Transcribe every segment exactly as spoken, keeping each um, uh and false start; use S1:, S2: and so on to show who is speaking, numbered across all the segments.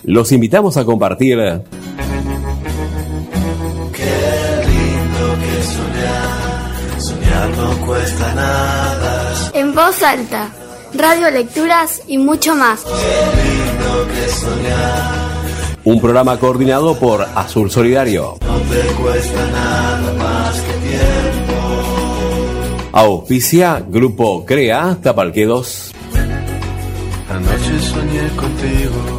S1: Los invitamos a compartir.
S2: Qué lindo que soñar, soñar no cuesta nada.
S3: En voz alta, radio, lecturas y mucho más.
S2: Qué lindo que soñar.
S1: Un programa coordinado por Azul Solidario.
S2: No te cuesta nada más que tiempo.
S1: Auspicia Grupo CREA Tapalqué dos.
S2: Anoche soñé contigo.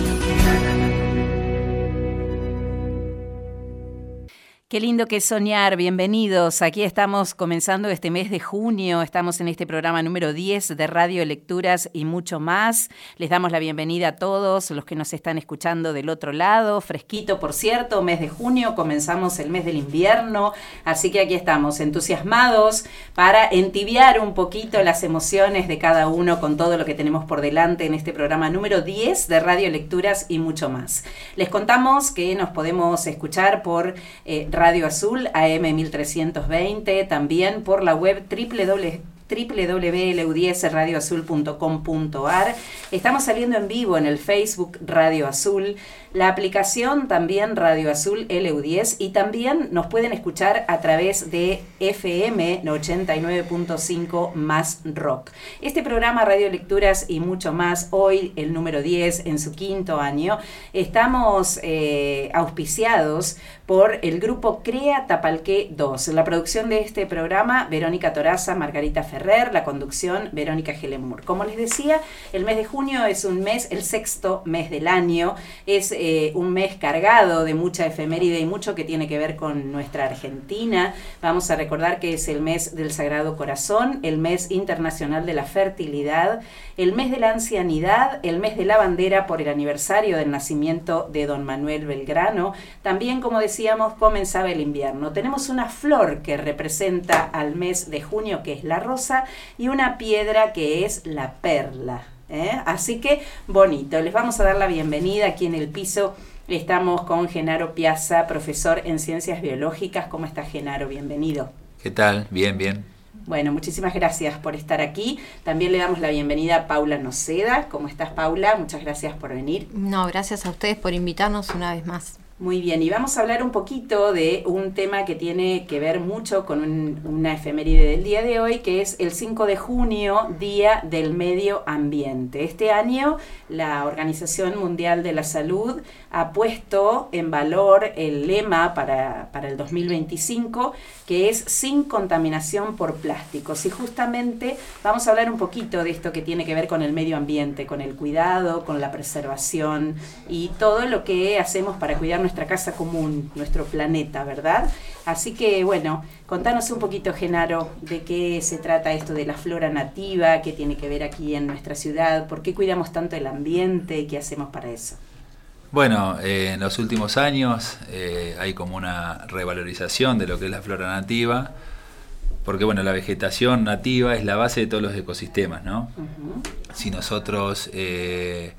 S4: Qué lindo que es soñar, bienvenidos. Aquí estamos comenzando este mes de junio, estamos en este programa número diez de Radio, Lecturas y mucho más. Les damos la bienvenida a todos los que nos están escuchando del otro lado. Fresquito, por cierto, mes de junio, comenzamos el mes del invierno, así que aquí estamos entusiasmados para entibiar un poquito las emociones de cada uno con todo lo que tenemos por delante en este programa número diez de Radio, Lecturas y mucho más. Les contamos que nos podemos escuchar por eh, Radio Azul A M mil trescientos veinte, también por la web doble u doble u doble u doble u doble u punto l u diez radio azul punto com punto a r. Estamos saliendo en vivo en el Facebook Radio Azul, la aplicación también Radio Azul L U diez, y también nos pueden escuchar a través de F M ochenta y nueve punto cinco más rock. Este programa Radio Lecturas y mucho más, hoy el número diez en su quinto año, estamos eh, auspiciados por el grupo CREA Tapalqué dos. La producción de este programa, Verónica Toraza, Margarita Ferrer, la conducción, Verónica Gelemur. Como les decía, el mes de junio es un mes, el sexto mes del año, es eh, un mes cargado de mucha efeméride y mucho que tiene que ver con nuestra Argentina. Vamos a recordar que es el mes del Sagrado Corazón, el mes internacional de la fertilidad, el mes de la ancianidad, el mes de la bandera por el aniversario del nacimiento de don Manuel Belgrano. También, como decíamos, comenzaba el invierno. Tenemos una flor que representa al mes de junio, que es la rosa, y una piedra que es la perla. ¿eh? Así que bonito. Les vamos a dar la bienvenida aquí en el piso. Estamos con Genaro Piazza, profesor en Ciencias Biológicas. ¿Cómo está, Genaro? Bienvenido.
S5: ¿Qué tal? Bien, bien.
S4: Bueno, muchísimas gracias por estar aquí. También le damos la bienvenida a Paula Noceda. ¿Cómo estás, Paula? Muchas gracias por venir.
S6: No, gracias a ustedes por invitarnos una vez más.
S4: Muy bien, y vamos a hablar un poquito de un tema que tiene que ver mucho con un, una efeméride del día de hoy, que es el cinco de junio, Día del Medio Ambiente. Este año la Organización Mundial de la Salud ha puesto en valor el lema para, para el dos mil veinticinco, que es sin contaminación por plásticos. Y justamente vamos a hablar un poquito de esto que tiene que ver con el medio ambiente, con el cuidado, con la preservación y todo lo que hacemos para cuidar nuestra casa común, nuestro planeta, ¿verdad? Así que, bueno, contanos un poquito, Genaro, de qué se trata esto de la flora nativa, qué tiene que ver aquí en nuestra ciudad, por qué cuidamos tanto el ambiente y qué hacemos para eso.
S5: Bueno, eh, en los últimos años eh, hay como una revalorización de lo que es la flora nativa, porque bueno, la vegetación nativa es la base de todos los ecosistemas, ¿no? Uh-huh. Si nosotros eh,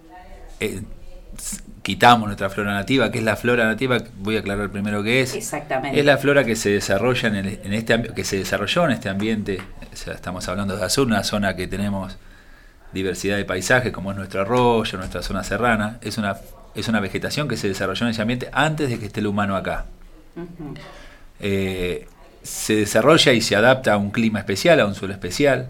S5: eh, quitamos nuestra flora nativa, ¿qué es la flora nativa? Voy a aclarar primero qué es.
S4: Exactamente.
S5: Es la flora que se desarrolla en, el, en este que se desarrolló en este ambiente. O sea, estamos hablando de Azul, una zona que tenemos diversidad de paisajes, como es nuestro arroyo, nuestra zona serrana. Es una es una vegetación que se desarrolló en ese ambiente antes de que esté el humano acá. Uh-huh. Eh, se desarrolla y se adapta a un clima especial, a un suelo especial,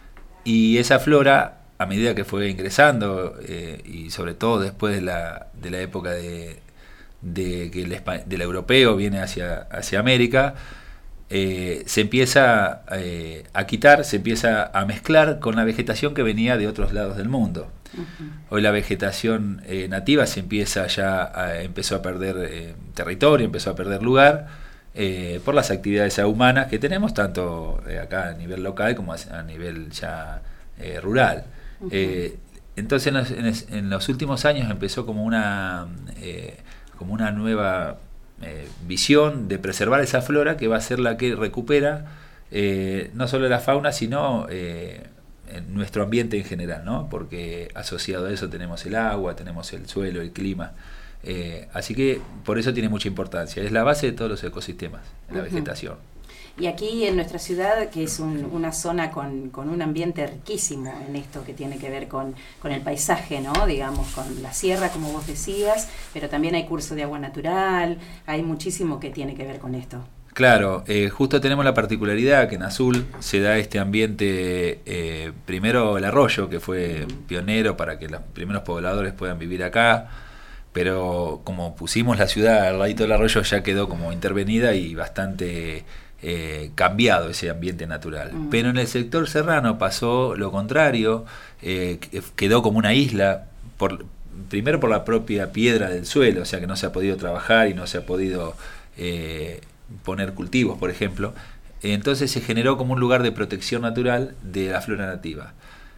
S5: y esa flora, a medida que fue ingresando, eh, y sobre todo después de la, de la época de, de que el del europeo viene hacia, hacia América, eh, se empieza eh, a quitar, se empieza a mezclar con la vegetación que venía de otros lados del mundo. Uh-huh. Hoy la vegetación eh, nativa se empieza ya a, empezó a perder eh, territorio, empezó a perder lugar eh, por las actividades humanas que tenemos, tanto eh, acá a nivel local como a, a nivel ya eh, rural. Uh-huh. Eh, entonces en los, en, en los últimos años empezó como una eh, como una nueva eh, visión de preservar esa flora que va a ser la que recupera eh, no solo la fauna, sino eh, en nuestro ambiente en general, ¿no? Porque asociado a eso tenemos el agua, tenemos el suelo, el clima. Eh, así que por eso tiene mucha importancia. Es la base de todos los ecosistemas, la uh-huh. vegetación.
S4: Y aquí en nuestra ciudad, que es un, una zona con, con un ambiente riquísimo en esto que tiene que ver con, con el paisaje, ¿no? Digamos, con la sierra, como vos decías, pero también hay curso de agua natural, hay muchísimo que tiene que ver con esto.
S5: Claro, eh, justo tenemos la particularidad que en Azul se da este ambiente, eh, primero el arroyo, que fue pionero para que los primeros pobladores puedan vivir acá, pero como pusimos la ciudad al ladito del arroyo ya quedó como intervenida y bastante eh, cambiado ese ambiente natural. Mm. Pero en el sector serrano pasó lo contrario, eh, quedó como una isla, por, primero por la propia piedra del suelo, o sea que no se ha podido trabajar y no se ha podido eh, poner cultivos, por ejemplo. Entonces se generó como un lugar de protección natural de la flora nativa.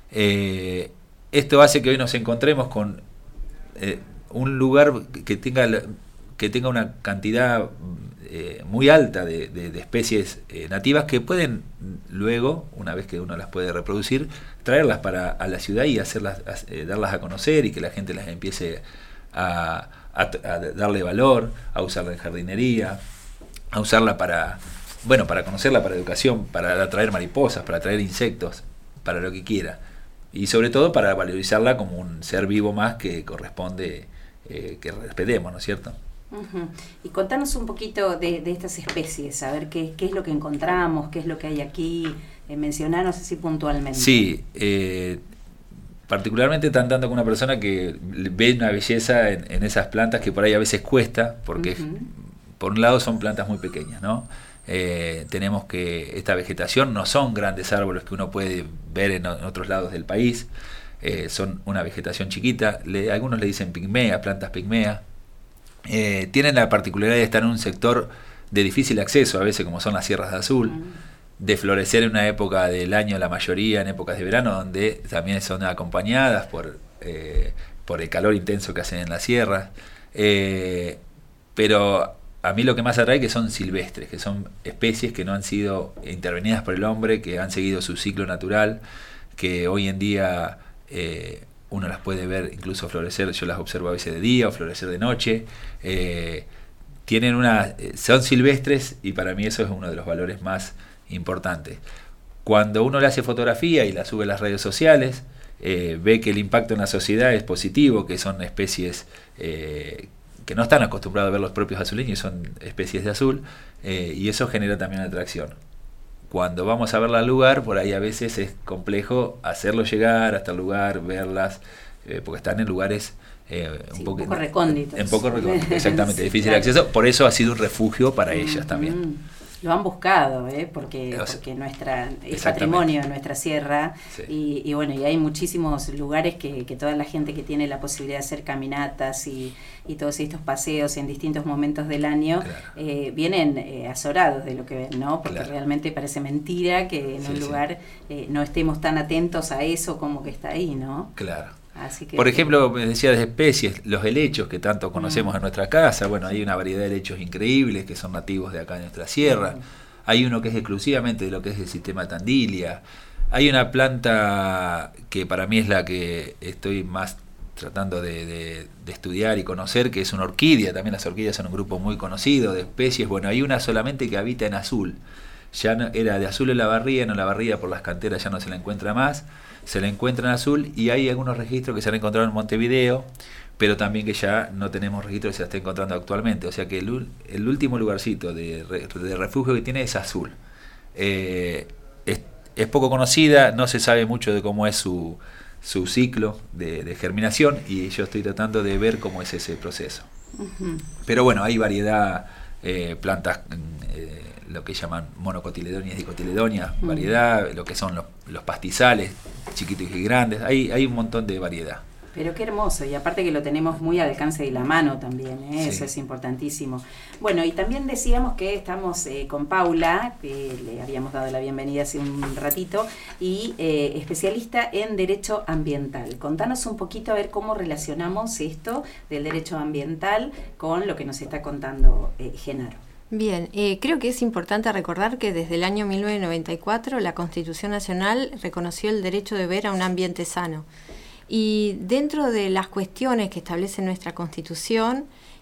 S5: Eh, esto hace que hoy nos encontremos con eh, un lugar que tenga que tenga una cantidad eh, muy alta de, de, de especies eh, nativas que pueden luego, una vez que uno las puede reproducir, traerlas para a la ciudad y hacerlas, eh, darlas a conocer y que la gente las empiece a, a, a darle valor, a usarla en jardinería, a usarla para, bueno, para conocerla, para educación, para atraer mariposas, para atraer insectos, para lo que quiera. Y sobre todo para valorizarla como un ser vivo más que corresponde eh, que respetemos, ¿no es cierto?
S4: Uh-huh. Y contanos un poquito de, de estas especies, a ver qué, qué es lo que encontramos, qué es lo que hay aquí, eh, mencionanos así puntualmente.
S5: Sí, eh, particularmente tratando con una persona que ve una belleza en, en esas plantas que por ahí a veces cuesta, porque uh-huh. por un lado son plantas muy pequeñas, ¿no? Eh, tenemos que esta vegetación no son grandes árboles que uno puede ver en, en otros lados del país, eh, son una vegetación chiquita, le, algunos le dicen pigmea, plantas pigmea. Eh, tienen la particularidad de estar en un sector de difícil acceso, a veces como son las sierras de Azul, mm. de florecer en una época del año, la mayoría en épocas de verano, donde también son acompañadas por, eh, por el calor intenso que hacen en las sierras, eh, pero a mí lo que más atrae es que son silvestres, que son especies que no han sido intervenidas por el hombre, que han seguido su ciclo natural, que hoy en día eh, uno las puede ver incluso florecer, yo las observo a veces de día o florecer de noche. Eh, tienen una, son silvestres y para mí eso es uno de los valores más importantes. Cuando uno le hace fotografía y la sube a las redes sociales, eh, ve que el impacto en la sociedad es positivo, que son especies eh, que no están acostumbrados a ver los propios azuleños, son especies de azul, eh, y eso genera también atracción. Cuando vamos a verla al lugar, por ahí a veces es complejo hacerlo llegar hasta el lugar, verlas, eh, porque están en lugares eh,
S4: sí,
S5: un, poco,
S4: un poco recónditos.
S5: En poco recónditos, exactamente,
S4: sí,
S5: difícil
S4: claro.
S5: acceso, por eso ha sido un refugio para mm, ellas también.
S4: Mm. Lo han buscado, ¿eh? porque, porque nuestra, es patrimonio de nuestra sierra, sí. y, y bueno, y hay muchísimos lugares que, que toda la gente que tiene la posibilidad de hacer caminatas y, y todos estos paseos en distintos momentos del año, claro. eh, vienen eh, azorados de lo que ven, ¿no? Porque claro. realmente parece mentira que en sí, un lugar sí. eh, no estemos tan atentos a eso como que está ahí, ¿no?
S5: Claro.
S4: Así que,
S5: por ejemplo, me decía de especies, los helechos que tanto conocemos mm. en nuestra casa, bueno, hay una variedad de helechos increíbles que son nativos de acá de nuestra sierra, mm. hay uno que es exclusivamente de lo que es el sistema Tandilia, hay una planta que para mí es la que estoy más tratando de, de, de estudiar y conocer, que es una orquídea, también las orquídeas son un grupo muy conocido de especies, bueno, hay una solamente que habita en azul, ya no, era de azul en la barría, en la barría por las canteras ya no se la encuentra más, se la encuentra en azul y hay algunos registros que se han encontrado en Montevideo, pero también que ya no tenemos registros que se la está encontrando actualmente, o sea que el, el último lugarcito de, de refugio que tiene es azul. Eh, es, es poco conocida, no se sabe mucho de cómo es su, su ciclo de, de germinación y yo estoy tratando de ver cómo es ese proceso. Uh-huh. Pero bueno, hay variedad, eh, plantas... Eh, lo que llaman monocotiledonias y dicotiledonias, mm. variedad, lo que son los, los pastizales, chiquitos y grandes, hay, hay un montón de variedad.
S4: Pero qué hermoso, y aparte que lo tenemos muy al alcance de la mano también, ¿eh? Sí. Eso es importantísimo. Bueno, y también decíamos que estamos eh, con Paula, que le habíamos dado la bienvenida hace un ratito, y eh, especialista en Derecho Ambiental. Contanos un poquito a ver cómo relacionamos esto del derecho ambiental con lo que nos está contando eh, Genaro.
S6: Bien, eh, creo que es importante recordar que desde el año mil novecientos noventa y cuatro la Constitución Nacional reconoció el derecho de ver a un ambiente sano. Y dentro de las cuestiones que establece nuestra Constitución,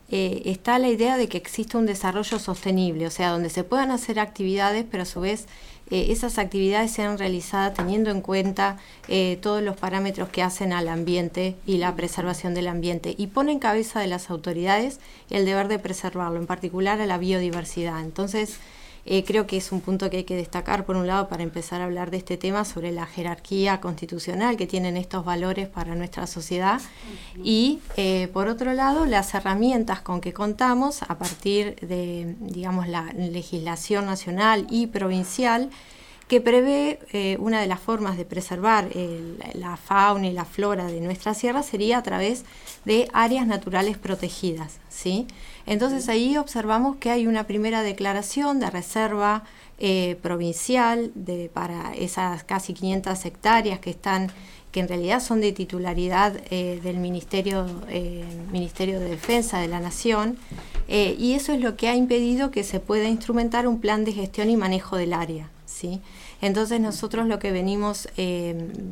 S6: eh, está la idea de que exista un desarrollo sostenible, o sea, donde se puedan hacer actividades, pero a su vez eh, esas actividades sean realizadas teniendo en cuenta eh, todos los parámetros que hacen al ambiente y la preservación del ambiente, y pone en cabeza de las autoridades el deber de preservarlo, en particular a la biodiversidad. Entonces, Eh, creo que es un punto que hay que destacar, por un lado, para empezar a hablar de este tema sobre la jerarquía constitucional que tienen estos valores para nuestra sociedad, uh-huh. y eh, por otro lado, las herramientas con que contamos a partir de, digamos, la legislación nacional y provincial, que prevé eh, una de las formas de preservar el, la fauna y la flora de nuestra sierra sería a través de áreas naturales protegidas, ¿sí? Entonces ahí observamos que hay una primera declaración de reserva eh, provincial de, para esas casi quinientas hectáreas que están, que en realidad son de titularidad eh, del Ministerio, eh, Ministerio de Defensa de la Nación, eh, y eso es lo que ha impedido que se pueda instrumentar un plan de gestión y manejo del área, ¿sí? Entonces nosotros lo que venimos eh,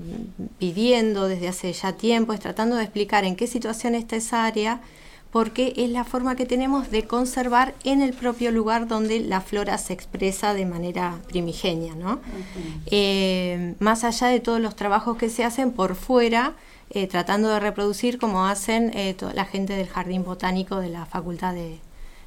S6: pidiendo desde hace ya tiempo es tratando de explicar en qué situación está esa área, porque es la forma que tenemos de conservar en el propio lugar donde la flora se expresa de manera primigenia, ¿no? Uh-huh. Eh, más allá de todos los trabajos que se hacen por fuera, eh, tratando de reproducir como hacen eh, toda la gente del Jardín Botánico de la Facultad de,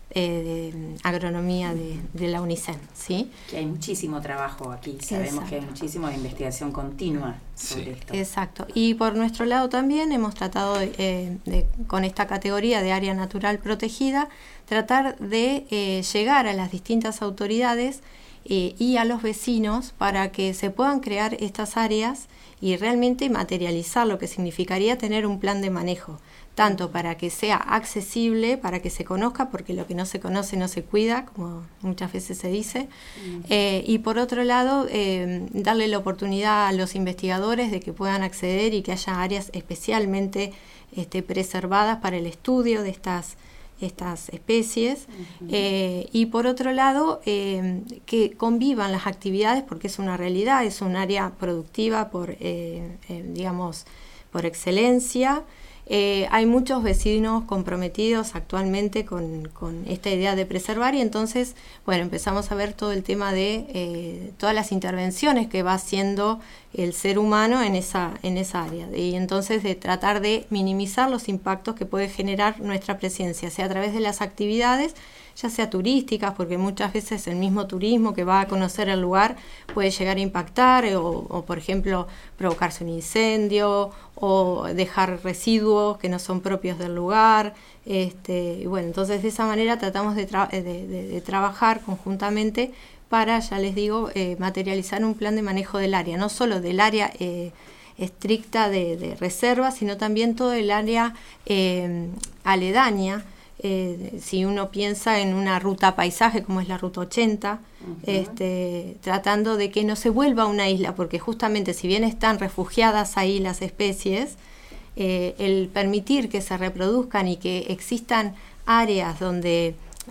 S6: eh, de Agronomía de, de la UNICEN, ¿sí?
S4: Que hay muchísimo trabajo aquí, sabemos Exacto. que hay muchísima investigación continua sobre sí. esto.
S6: Exacto, y por nuestro lado también hemos tratado de, eh, de, con esta categoría de área natural protegida, tratar de eh, llegar a las distintas autoridades eh, y a los vecinos para que se puedan crear estas áreas y realmente materializar lo que significaría tener un plan de manejo, tanto para que sea accesible, para que se conozca, porque lo que no se conoce no se cuida, como muchas veces se dice, mm. eh, y por otro lado, eh, darle la oportunidad a los investigadores de que puedan acceder y que haya áreas especialmente este, preservadas para el estudio de estas, estas especies, uh-huh. eh, y por otro lado, eh, que convivan las actividades, porque es una realidad, es un área productiva por, eh, eh, digamos, por excelencia. Eh, hay muchos vecinos comprometidos actualmente con, con esta idea de preservar, y entonces, bueno, empezamos a ver todo el tema de eh, todas las intervenciones que va haciendo el ser humano en esa, en esa área, y entonces de tratar de minimizar los impactos que puede generar nuestra presencia, sea a través de las actividades, ya sea turísticas, porque muchas veces el mismo turismo que va a conocer el lugar puede llegar a impactar o, o por ejemplo, provocarse un incendio o dejar residuos que no son propios del lugar. Este, y bueno, entonces de esa manera tratamos de, tra- de, de, de trabajar conjuntamente para, ya les digo, eh, materializar un plan de manejo del área, no solo del área eh, estricta de, de reserva, sino también todo el área eh, aledaña. Eh, si uno piensa en una ruta paisaje como es la ruta ochenta, uh-huh. este, tratando de que no se vuelva una isla, porque justamente si bien están refugiadas ahí las especies, eh, el permitir que se reproduzcan y que existan áreas donde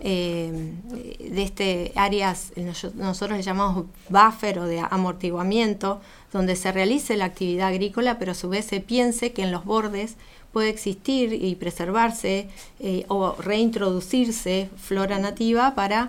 S6: eh, de este áreas nosotros le llamamos buffer o de amortiguamiento, donde se realice la actividad agrícola, pero a su vez se piense que en los bordes puede existir y preservarse eh, o reintroducirse flora nativa para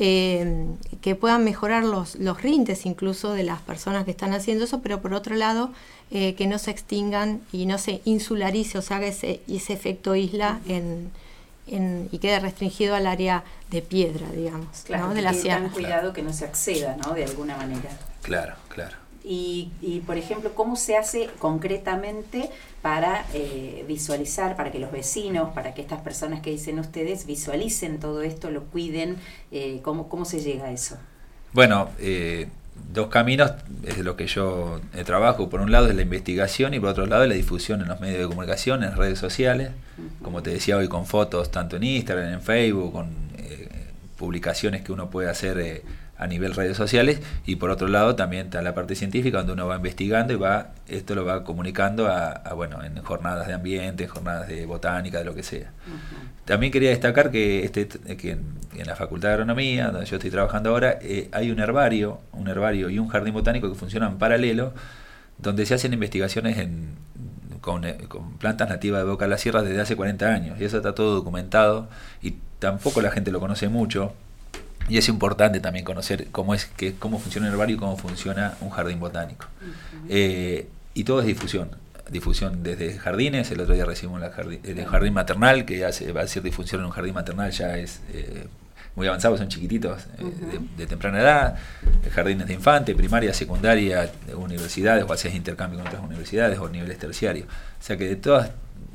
S6: eh, que puedan mejorar los, los rindes incluso de las personas que están haciendo eso, pero por otro lado eh, que no se extingan y no se insularice, o sea, haga ese, ese efecto isla en, en, y quede restringido al área de piedra, digamos,
S4: claro,
S6: ¿no? De la
S4: sierra.
S6: sierra.
S4: Cuidado que no se acceda, ¿no? De alguna manera.
S5: Claro, claro.
S4: Y, y, por ejemplo, ¿cómo se hace concretamente para eh, visualizar, para que los vecinos, para que estas personas que dicen ustedes visualicen todo esto, lo cuiden? Eh, ¿cómo, ¿Cómo se llega a eso?
S5: Bueno, eh, dos caminos es lo que yo eh, trabajo. Por un lado es la investigación y por otro lado es la difusión en los medios de comunicación, en redes sociales. Uh-huh. Como te decía hoy, con fotos tanto en Instagram, en Facebook, con eh, publicaciones que uno puede hacer eh, a nivel redes sociales, y por otro lado también está la parte científica donde uno va investigando y va esto lo va comunicando a, a bueno en jornadas de ambiente, en jornadas de botánica, de lo que sea. Uh-huh. También quería destacar que este que en, en la Facultad de Agronomía, donde yo estoy trabajando ahora, eh, hay un herbario, un herbario y un jardín botánico que funcionan en paralelo, donde se hacen investigaciones en con, con plantas nativas de Boca de la Sierra desde hace cuarenta años, y eso está todo documentado, y tampoco la gente lo conoce mucho, y es importante también conocer cómo es que cómo funciona el herbario y cómo funciona un jardín botánico. Uh-huh. eh, y todo es difusión, difusión desde jardines. El otro día recibimos la jardín, el jardín maternal, que hace, va a hacer difusión en un jardín maternal, ya es eh, muy avanzado, son chiquititos, eh, uh-huh. de, de temprana edad, jardines de infante, primaria, secundaria, universidades, o haces intercambio con otras universidades o niveles terciarios. O sea que de todas,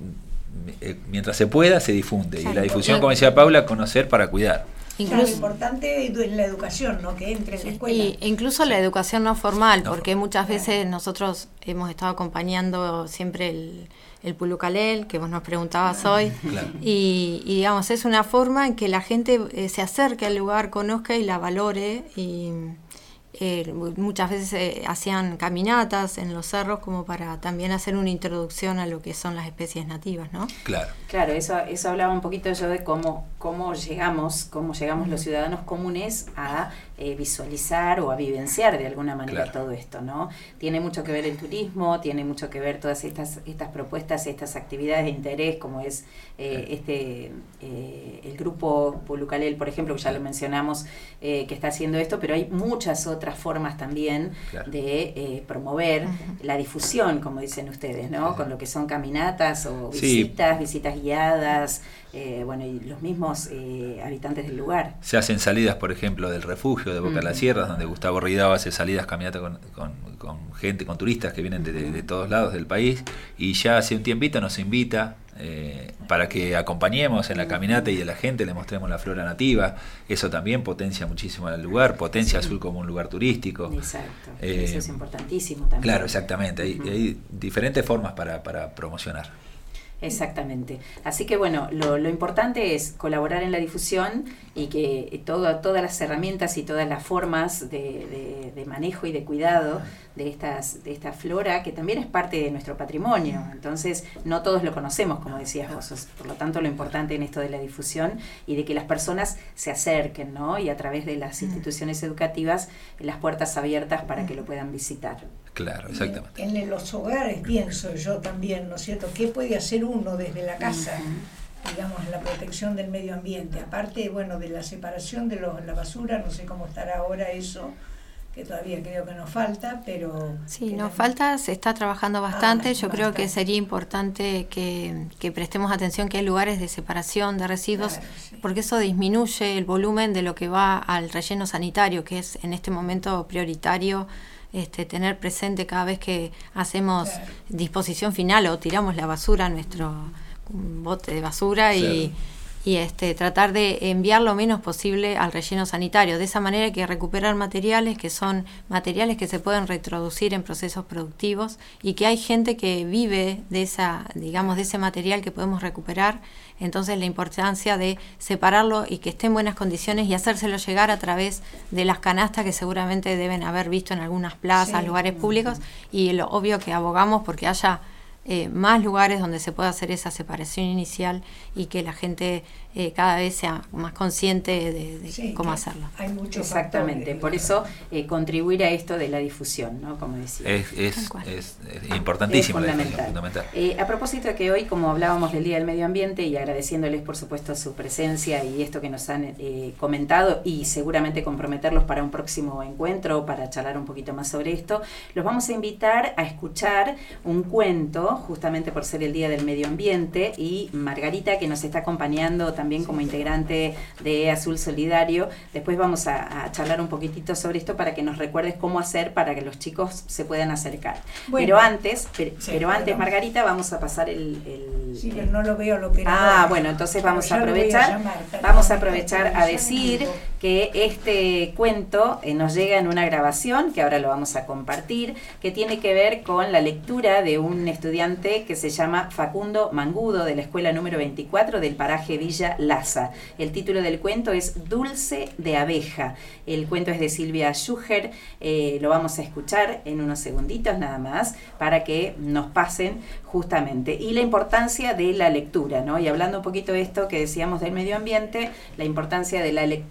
S5: eh, mientras se pueda, se difunde. Claro, y la difusión, como decía Paula, conocer para cuidar.
S7: Incluso, claro, lo importante es la educación, ¿no? Que entre en la escuela.
S6: Y incluso la educación no formal,
S5: no,
S6: porque muchas veces nosotros hemos estado acompañando siempre el, el Pulucalel, que vos nos preguntabas hoy,
S5: claro.
S6: y, y digamos, es una forma en que la gente eh, se acerque al lugar, conozca y la valore, y eh, muchas veces eh, hacían caminatas en los cerros como para también hacer una introducción a lo que son las especies nativas, ¿no?
S5: Claro.
S4: Claro, eso, eso hablaba un poquito yo de cómo, cómo llegamos, cómo llegamos los ciudadanos comunes a eh, visualizar o a vivenciar de alguna manera claro. todo esto, ¿no? Tiene mucho que ver el turismo, tiene mucho que ver todas estas, estas propuestas, estas actividades de interés, como es eh, este eh, el grupo Pulucalel, por ejemplo, que ya lo mencionamos, eh, que está haciendo esto, pero hay muchas otras formas también claro. de eh, promover uh-huh. la difusión, como dicen ustedes, ¿no? Uh-huh. Con lo que son caminatas o visitas, sí. visitas guiadas, eh, bueno, y los mismos eh, habitantes del lugar.
S5: Se hacen salidas, por ejemplo, del refugio de Boca de uh-huh. las Sierras, donde Gustavo Ridao hace salidas, caminatas con, con, con gente, con turistas que vienen de, de, de todos lados del país, y ya hace un tiempito nos invita eh, para que acompañemos en la caminata y a la gente le mostremos la flora nativa. Eso también potencia muchísimo el lugar, potencia sí. Azul como un lugar turístico.
S4: Exacto,
S5: eh,
S4: eso es importantísimo también.
S5: Claro, exactamente, hay, uh-huh. hay diferentes formas para, para promocionar.
S4: Exactamente. Así que bueno, lo, lo importante es colaborar en la difusión y que todo, todas las herramientas y todas las formas de, de, de manejo y de cuidado de estas de esta flora, que también es parte de nuestro patrimonio. Entonces, no todos lo conocemos, como decías vos. Por lo tanto, lo importante en esto de la difusión y de que las personas se acerquen, ¿no? Y a través de las instituciones educativas, las puertas abiertas para que lo puedan visitar.
S5: Claro, exactamente.
S7: En, en los hogares pienso yo también, ¿no es cierto? ¿Qué puede hacer uno desde la casa, uh-huh. digamos, en la protección del medio ambiente? Aparte, bueno, de la separación de los, la basura, no sé cómo estará ahora eso, que todavía creo que nos falta, pero...
S6: Sí, nos falta, se está trabajando bastante. Ah, yo bastante. Creo que sería importante que, que prestemos atención que hay lugares de separación de residuos, claro, sí. porque eso disminuye el volumen de lo que va al relleno sanitario, que es en este momento prioritario. Este, tener presente cada vez que hacemos claro. disposición final o tiramos la basura a nuestro bote de basura claro. y, y este, tratar de enviar lo menos posible al relleno sanitario. De esa manera hay que recuperar materiales que son materiales que se pueden reintroducir en procesos productivos y que hay gente que vive de esa, digamos, de ese material que podemos recuperar. Entonces la importancia de separarlo y que esté en buenas condiciones y hacérselo llegar a través de las canastas que seguramente deben haber visto en algunas plazas, sí. lugares públicos, y lo obvio que abogamos porque haya eh, más lugares donde se pueda hacer esa separación inicial y que la gente eh, cada vez sea más consciente de, de sí, cómo hacerlo.
S7: Hay muchos
S4: Exactamente, factores, por eso eh, contribuir a esto de la difusión, ¿no? Como decía.
S5: Es, es, es, es importantísimo.
S4: Es fundamental.
S5: La fundamental.
S4: Eh, a propósito de que hoy, como hablábamos del Día del Medio Ambiente y agradeciéndoles por supuesto su presencia y esto que nos han eh, comentado y seguramente comprometerlos para un próximo encuentro para charlar un poquito más sobre esto, los vamos a invitar a escuchar un cuento justamente por ser el Día del Medio Ambiente, y Margarita, que nos está acompañando también como integrante de Azul Solidario. Después vamos a, a charlar un poquitito sobre esto para que nos recuerdes cómo hacer para que los chicos se puedan acercar. Bueno, pero antes, pero, sí, pero antes bueno. Margarita, vamos a pasar el... el
S7: sí, pero no lo veo lo operador.
S4: Ah, bueno, entonces vamos a aprovechar, a llamar, vamos a aprovechar a decir que este cuento eh, nos llega en una grabación, que ahora lo vamos a compartir, que tiene que ver con la lectura de un estudiante que se llama Facundo Mangudo, de la escuela número veinticuatro del paraje Villa Laza. El título del cuento es Dulce de Abeja. El cuento es de Silvia Schuher. Eh, lo vamos a escuchar en unos segunditos nada más para que nos pasen justamente. Y la importancia de la lectura, ¿no? Y hablando un poquito de esto que decíamos del medio ambiente, la importancia de la lectura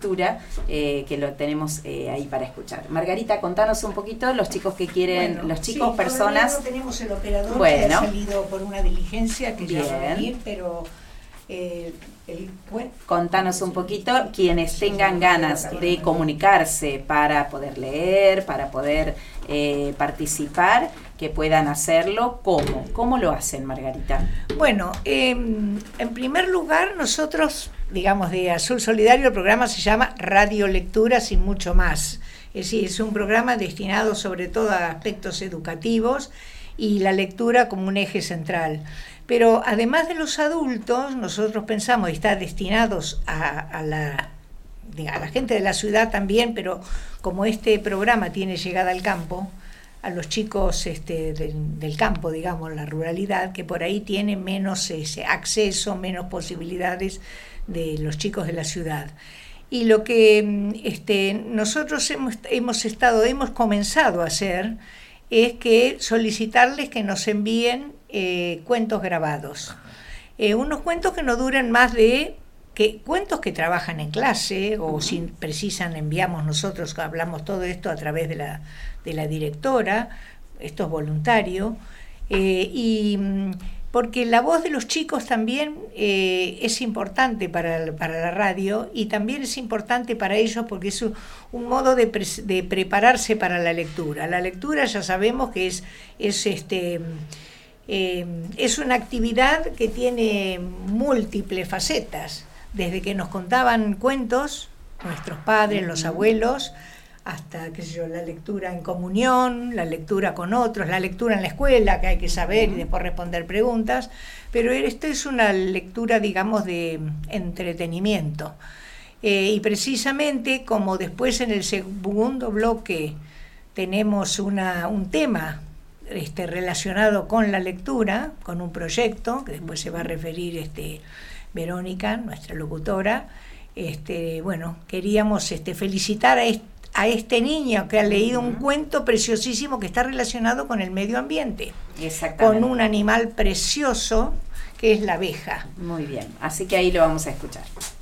S4: eh, que lo tenemos eh, ahí para escuchar. Margarita, contanos un poquito, los chicos que quieren,
S7: Bueno,
S4: los chicos,
S7: sí,
S4: personas.
S7: No tenemos el operador
S4: Bueno.
S7: que ha salido por una diligencia que ya va a
S4: Bien.
S7: venir, pero eh, el, bueno,
S4: Contanos un poquito, quienes tengan ganas de comunicarse para poder leer, para poder eh, participar, que puedan hacerlo. ¿Cómo? ¿Cómo lo hacen, Margarita?
S7: Bueno, eh, en primer lugar, nosotros, digamos, de Azul Solidario, el programa se llama Radio Lecturas y mucho más. Es decir, es un programa destinado sobre todo a aspectos educativos y la lectura como un eje central. Pero además de los adultos, nosotros pensamos estar destinados a, a, la, a la gente de la ciudad también, pero como este programa tiene llegada al campo, a los chicos este, del, del campo, digamos, la ruralidad, que por ahí tienen menos ese acceso, menos posibilidades de los chicos de la ciudad. Y lo que este, nosotros hemos, hemos estado, hemos comenzado a hacer es que solicitarles que nos envíen eh, cuentos grabados. Eh, unos cuentos que no duren más de... que cuentos que trabajan en clase, o si precisan enviamos nosotros, hablamos todo esto a través de la, de la directora, esto es voluntario, eh, y porque la voz de los chicos también eh, es importante para, para la radio, y también es importante para ellos porque es un, un modo de, pre, de prepararse para la lectura. La lectura ya sabemos que es, es este... Eh, es una actividad que tiene múltiples facetas, desde que nos contaban cuentos, nuestros padres, los abuelos, hasta, qué sé yo, la lectura en comunión, la lectura con otros, la lectura en la escuela, que hay que saber y después responder preguntas, pero esto es una lectura, digamos, de entretenimiento. Eh, y precisamente, como después en el segundo bloque tenemos una, un tema este, relacionado con la lectura, con un proyecto, que después se va a referir este, Verónica, nuestra locutora, este, bueno, queríamos este, felicitar a este, a este niño que ha leído un cuento preciosísimo que está relacionado con el medio ambiente,
S4: Exactamente.
S7: con un animal precioso que es la abeja.
S4: Muy bien, así que ahí lo vamos a escuchar.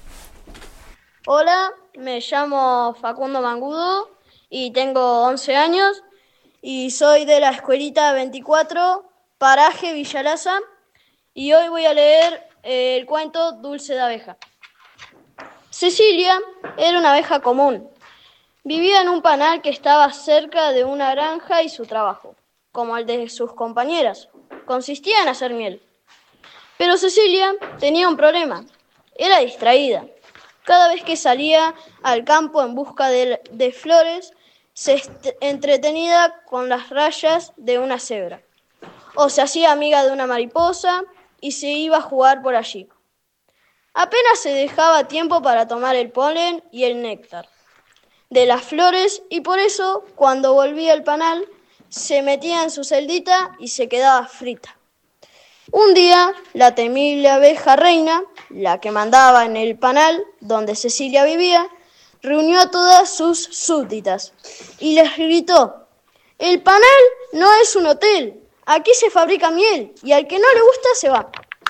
S8: Hola, me llamo Facundo Mangudo y tengo once años y soy de la escuelita veinticuatro, Paraje Villalaza, y hoy voy a leer el cuento Dulce de abeja. Cecilia era una abeja común. Vivía en un panal que estaba cerca de una granja y su trabajo, como el de sus compañeras, consistía en hacer miel. Pero Cecilia tenía un problema, era distraída. Cada vez que salía al campo en busca de, de flores, se est- entretenía con las rayas de una cebra, o se hacía amiga de una mariposa y se iba a jugar por allí. Apenas se dejaba tiempo para tomar el polen y el néctar de las flores, y por eso, cuando volvía al panal, se metía en su celdita y se quedaba frita. Un día, la temible abeja reina, la que mandaba en el panal donde Cecilia vivía, reunió a todas sus súbditas y les gritó: «El panal no es un hotel, aquí se fabrica miel y al que no le gusta se va».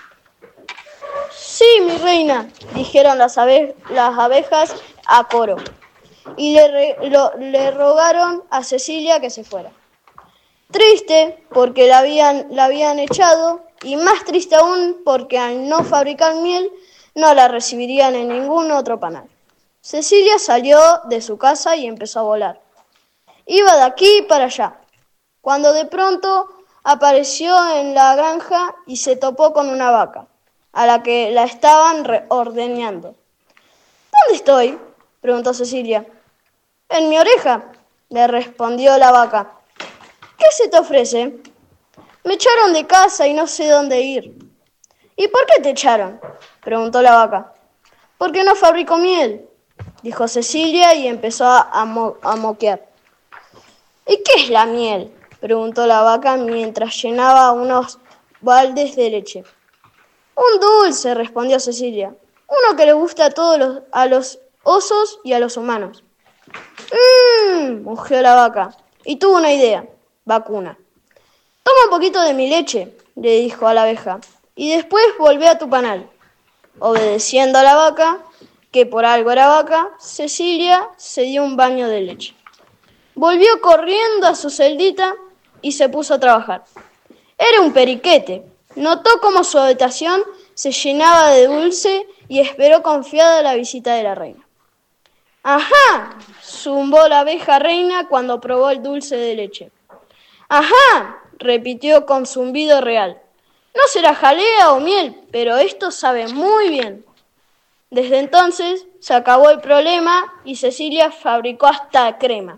S8: «Sí, mi reina», dijeron las, abe- las abejas a coro, y le, re- lo- le rogaron a Cecilia que se fuera. Triste porque la habían, la habían echado, y más triste aún porque al no fabricar miel no la recibirían en ningún otro panal. Cecilia salió de su casa y empezó a volar. Iba de aquí para allá, cuando de pronto apareció en la granja y se topó con una vaca, a la que la estaban re- ordeñando. «¿Dónde estoy?», preguntó Cecilia. «En mi oreja», le respondió la vaca. «¿Qué se te ofrece?». «Me echaron de casa y no sé dónde ir». «¿Y por qué te echaron?», preguntó la vaca. «Porque no fabrico miel», dijo Cecilia y empezó a, a, mo- a moquear. «¿Y qué es la miel?», preguntó la vaca mientras llenaba unos baldes de leche. «Un dulce», respondió Cecilia. «Uno que le gusta a todos los, a los osos y a los humanos». «Mmm», mugió la vaca, y tuvo una idea, vacuna. «Toma un poquito de mi leche», le dijo a la abeja, «y después volvé a tu panal». Obedeciendo a la vaca, que por algo era vaca, Cecilia se dio un baño de leche. Volvió corriendo a su celdita y se puso a trabajar. Era un periquete. Notó cómo su habitación se llenaba de dulce y esperó confiada la visita de la reina. ¡Ajá!, zumbó la abeja reina cuando probó el dulce de leche. ¡Ajá!, repitió con zumbido real. No será jalea o miel, pero esto sabe muy bien. Desde entonces se acabó el problema y Cecilia fabricó hasta crema.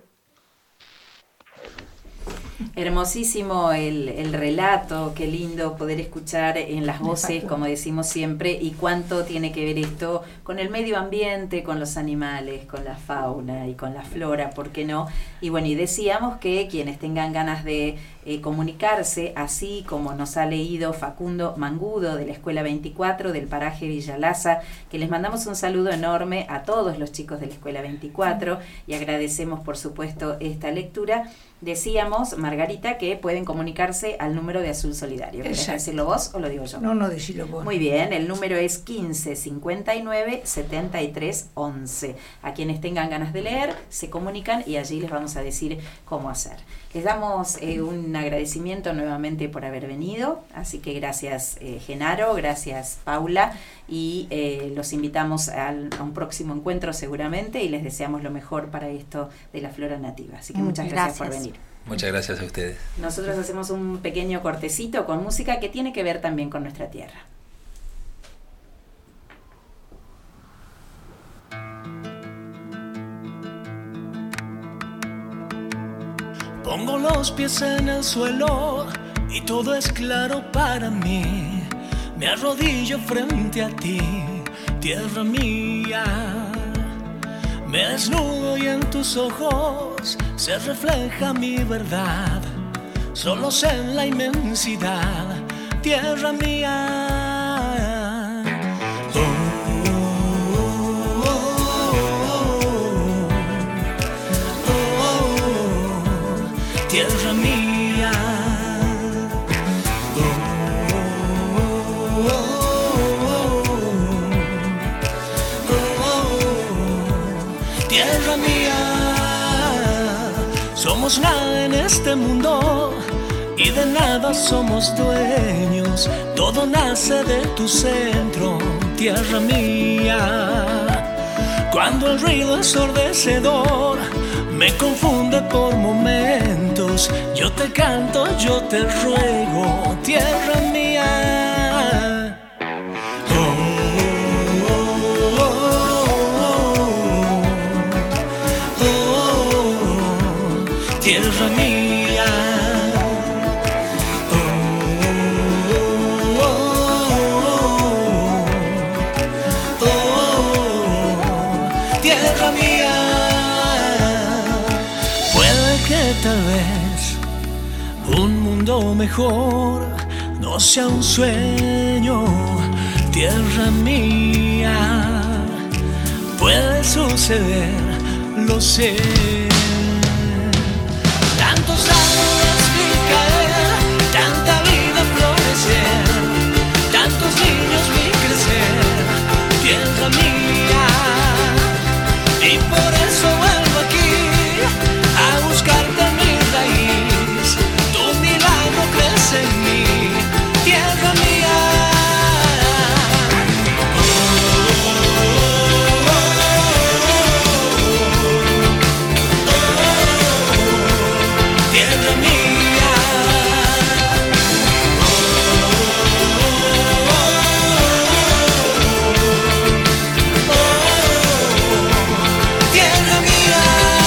S4: Hermosísimo el, el relato, qué lindo poder escuchar en las voces, como decimos siempre, y cuánto tiene que ver esto con el medio ambiente, con los animales, con la fauna y con la flora, ¿por qué no? Y bueno, y decíamos que quienes tengan ganas de eh, comunicarse, así como nos ha leído Facundo Mangudo de la Escuela veinticuatro del paraje Villalaza, que les mandamos un saludo enorme a todos los chicos de la Escuela veinticuatro y agradecemos por supuesto esta lectura. Decíamos, Margarita, que pueden comunicarse al número de Azul Solidario. ¿Querés decirlo vos o lo digo yo?
S7: No, no, decilo vos.
S4: Muy bien, el número es quince cincuenta y nueve setenta y tres once. A quienes tengan ganas de leer, se comunican y allí les vamos a decir cómo hacer. Les damos eh, un agradecimiento nuevamente por haber venido, así que gracias eh, Genaro, gracias Paula, y eh, los invitamos al, a un próximo encuentro seguramente y les deseamos lo mejor para esto de la flora nativa. Así que muchas gracias, gracias por venir.
S5: Muchas gracias a ustedes.
S4: Nosotros hacemos un pequeño cortecito con música que tiene que ver también con nuestra tierra.
S2: Pongo los pies en el suelo y todo es claro para mí. Me arrodillo frente a ti, tierra mía. Me desnudo y en tus ojos se refleja mi verdad. Solos en la inmensidad, tierra mía. Oh, oh, oh, oh, tierra mía. Oh, oh, oh, tierra mía. Somos nada en este mundo y de nada somos dueños. Todo nace de tu centro, tierra mía. Cuando el ruido ensordecedor me confunde por momentos, yo te canto, yo te ruego, tierra mía. Oh, oh, oh, oh, oh, tierra mía. Oh, oh, oh, oh, tierra mía. Tal vez un mundo mejor no sea un sueño, tierra mía. Puede suceder, lo sé. Tantos árboles vi caer, tanta vida florecer, tantos niños vi crecer, tierra mía. Y por eso vuelvo aquí a buscarte mi raíz. Tu milagro crece en mí, tierra mía. Oh, oh, oh, oh, oh, tierra mía. Oh, oh, oh, tierra mía.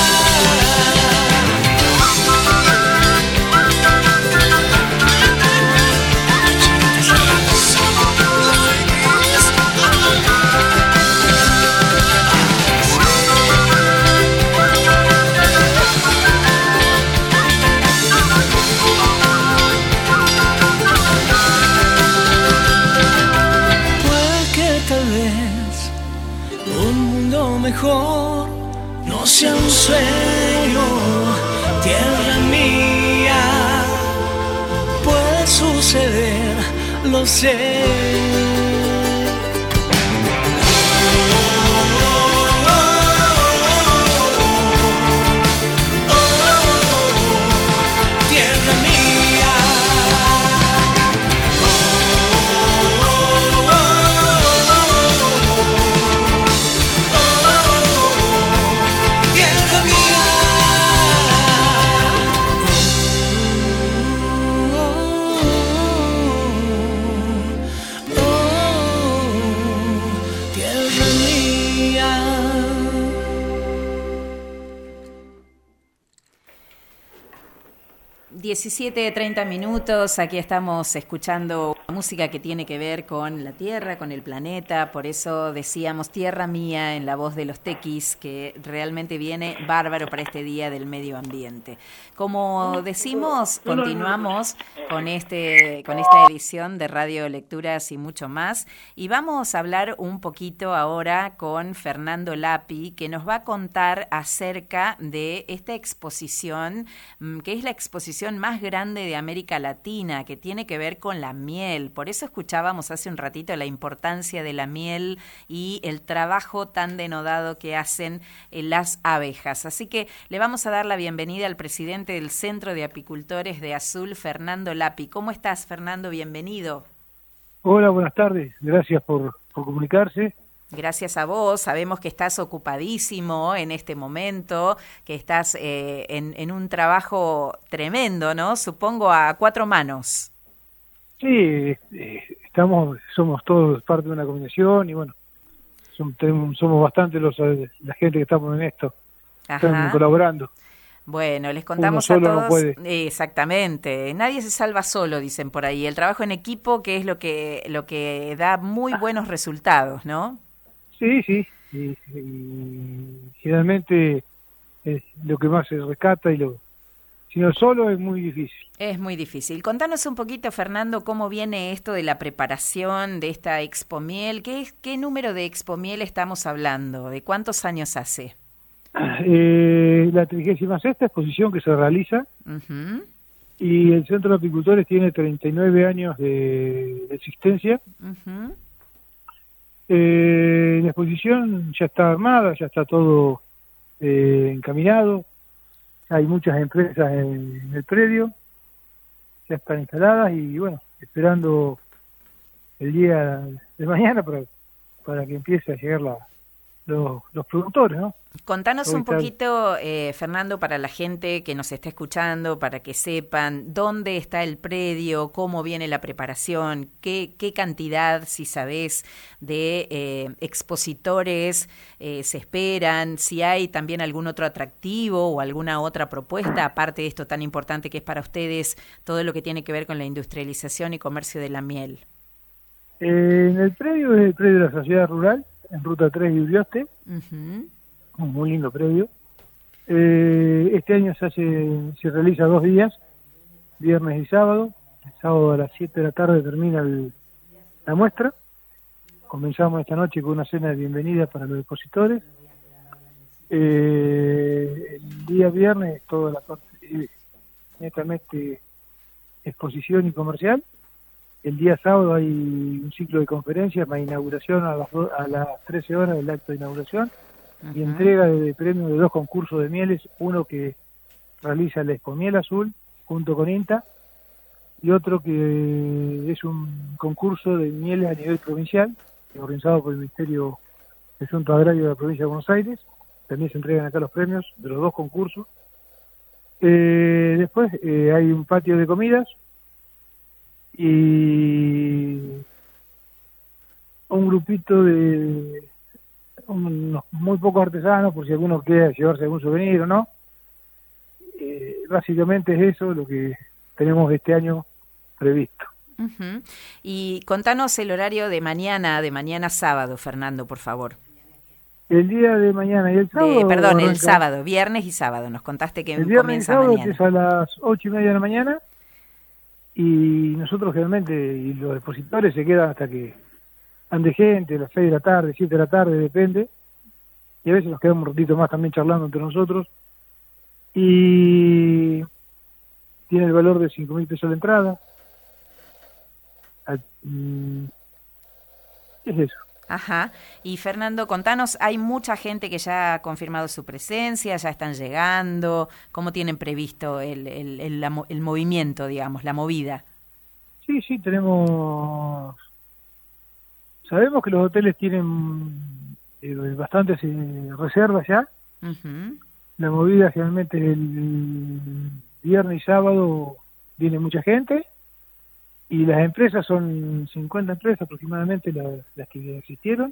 S2: Mejor no sea un sueño, tierra mía. Puede suceder, lo sé. Oh, oh, oh.
S4: diecisiete treinta minutos, aquí estamos escuchando música que tiene que ver con la Tierra, con el planeta, por eso decíamos Tierra Mía en la voz de los Tequis, que realmente viene bárbaro para este Día del Medio Ambiente. Como decimos, continuamos con, este, con esta edición de Radio Lecturas y mucho más, y vamos a hablar un poquito ahora con Fernando Lapi, que nos va a contar acerca de esta exposición, que es la exposición más grande de América Latina, que tiene que ver con la miel. Por eso escuchábamos hace un ratito la importancia de la miel y el trabajo tan denodado que hacen las abejas. Así que le vamos a dar la bienvenida al presidente del Centro de Apicultores de Azul, Fernando Lapi. ¿Cómo estás, Fernando? Bienvenido.
S9: Hola, buenas tardes. Gracias por, por comunicarse.
S4: Gracias a vos, sabemos que estás ocupadísimo en este momento, que estás eh, en, en un trabajo tremendo, ¿no? Supongo a cuatro manos.
S9: Sí, eh, estamos, somos todos parte de una combinación y bueno, son, tenemos, somos bastante los la gente que estamos en esto, estamos colaborando.
S4: Bueno, les contamos
S9: Uno solo
S4: a todos.
S9: No puede.
S4: Exactamente. Nadie se salva solo, dicen por ahí. El trabajo en equipo, que es lo que lo que da muy buenos resultados, ¿no?
S9: Sí, sí, y, y generalmente es lo que más se rescata y lo, si no solo es muy difícil.
S4: Es muy difícil. Contanos un poquito, Fernando, cómo viene esto de la preparación de esta Expomiel. ¿Qué, qué número de Expomiel estamos hablando? ¿De cuántos años hace?
S9: Eh, la trigésima sexta exposición que se realiza uh-huh. y el Centro de Apicultores tiene treinta y nueve años de, de existencia. Uh-huh. Eh, la exposición ya está armada, ya está todo eh, encaminado, hay muchas empresas en, en el predio, ya están instaladas y bueno, esperando el día de mañana para, para que empiece a llegar la, los, los productores, ¿no?
S4: Contanos un poquito, eh, Fernando, para la gente que nos está escuchando, para que sepan dónde está el predio, cómo viene la preparación, qué, qué cantidad, si sabés, de eh, expositores eh, se esperan, si hay también algún otro atractivo o alguna otra propuesta, aparte de esto tan importante que es para ustedes todo lo que tiene que ver con la industrialización y comercio de la miel.
S9: Eh, en el predio es el predio de la Sociedad Rural, en Ruta tres y Urioste. Uh-huh. Un muy lindo predio. Eh, este año se hace, se realiza dos días, viernes y sábado. El sábado a las siete de la tarde termina el, la muestra. Comenzamos esta noche con una cena de bienvenida para los expositores. Eh, el día viernes toda la parte eh, netamente exposición y comercial. El día sábado hay un ciclo de conferencias, más inauguración a las, a las trece horas del acto de inauguración. Uh-huh. Y entrega de premios de dos concursos de mieles, uno que realiza la Expomiel Azul junto con INTA y otro que es un concurso de mieles a nivel provincial organizado por el Ministerio de Asuntos Agrarios de la Provincia de Buenos Aires. También se entregan acá los premios de los dos concursos. Eh, después eh, hay un patio de comidas y un grupito de unos muy pocos artesanos, por si alguno quiere llevarse algún souvenir o no. Eh, básicamente es eso lo que tenemos este año previsto.
S4: Uh-huh. Y contanos el horario de mañana, de mañana sábado, Fernando, por favor.
S9: El día de mañana y el sábado.
S4: De, perdón,
S9: arranca,
S4: el sábado, viernes y sábado. Nos contaste que
S9: el viernes
S4: comienza
S9: y sábado
S4: mañana.
S9: Es a las ocho y media de la mañana y nosotros generalmente, y los expositores se quedan hasta que ande gente, a las seis de la tarde, siete de la tarde, depende. Y a veces nos quedamos un ratito más también charlando entre nosotros. Y tiene el valor de cinco mil pesos la entrada. Es eso.
S4: Ajá. Y Fernando, contanos, hay mucha gente que ya ha confirmado su presencia, ya están llegando. ¿Cómo tienen previsto el, el, el, el, el movimiento, digamos, la movida?
S9: Sí, sí, tenemos... Sabemos que los hoteles tienen eh, bastantes eh, reservas ya. Uh-huh. La movida generalmente el viernes y sábado viene mucha gente. Y las empresas son cincuenta empresas aproximadamente las, las que existieron,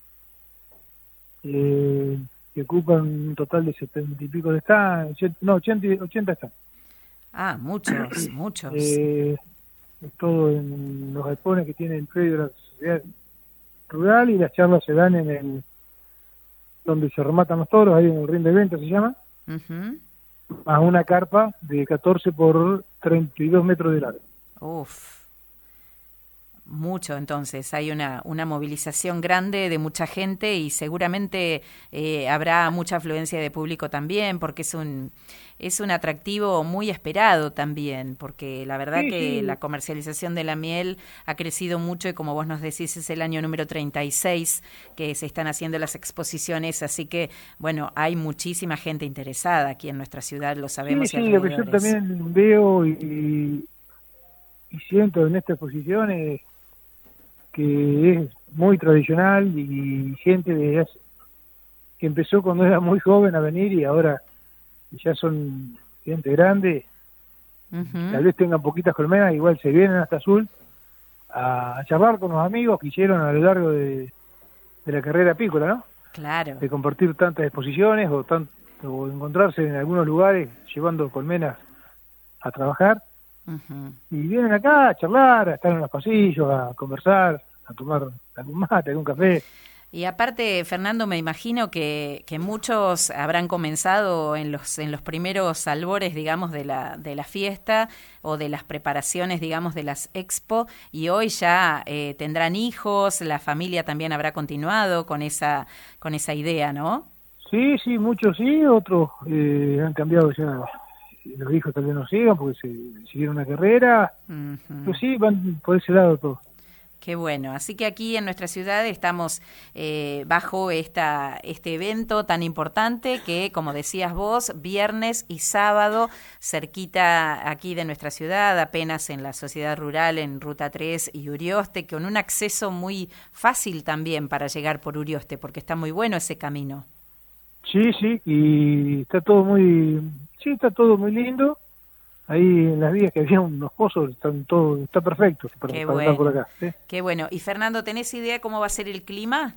S9: eh, que ocupan un total de setenta y pico de stands, no, ochenta, ochenta stands.
S4: Ah, muchos, muchos.
S9: Eh, es todo en los galpones que tiene el predio de la sociedad rural, y las charlas se dan en el donde se rematan los toros, ahí en el ring de venta se llama,
S4: uh-huh.
S9: más una carpa de catorce por treinta y dos metros de largo.
S4: Uf, mucho entonces, hay una, una movilización grande de mucha gente y seguramente eh, habrá mucha afluencia de público también, porque es un es un atractivo muy esperado también, porque la verdad
S9: sí,
S4: que
S9: sí.
S4: la comercialización de la miel ha crecido mucho y como vos nos decís es el año número treinta y seis que se están haciendo las exposiciones, así que bueno, hay muchísima gente interesada aquí en nuestra ciudad, lo sabemos.
S9: Sí,
S4: y
S9: sí, lo que yo
S4: alrededores.
S9: también veo y, y siento en esta exposición es que es muy tradicional y gente de hace, que empezó cuando era muy joven a venir y ahora ya son gente grande, uh-huh. tal vez tengan poquitas colmenas, igual se vienen hasta Azul a, a charlar con los amigos que hicieron a lo largo de, de la carrera apícola, ¿no?
S4: Claro.
S9: De compartir tantas exposiciones o, tan, o encontrarse en algunos lugares llevando colmenas a trabajar.
S4: Uh-huh.
S9: Y vienen acá a charlar, a estar en los pasillos, a conversar, a tomar algún mate, algún café.
S4: Y aparte, Fernando, me imagino que, que muchos habrán comenzado en los en los primeros albores, digamos, de la de la fiesta o de las preparaciones, digamos, de las expo, y hoy ya eh, tendrán hijos, la familia también habrá continuado con esa con esa idea, ¿no?
S9: Sí, sí, muchos sí, otros eh, han cambiado ya. Los hijos tal vez no sigan porque se siguieron una carrera. Uh-huh. Pues sí, van por ese lado todo.
S4: Qué bueno, así que aquí en nuestra ciudad estamos eh, bajo esta este evento tan importante que, como decías vos, viernes y sábado, cerquita aquí de nuestra ciudad, apenas en la sociedad rural, en Ruta tres y Urioste, con un acceso muy fácil también para llegar por Urioste, porque está muy bueno ese camino.
S9: Sí, sí, y está todo muy, sí, está todo muy lindo. Ahí en las vías que había unos pozos, están todo, está perfecto para,
S4: Qué
S9: para
S4: bueno.
S9: estar por acá. ¿Sí?
S4: Qué bueno. Y Fernando, ¿tenés idea cómo va a ser el clima?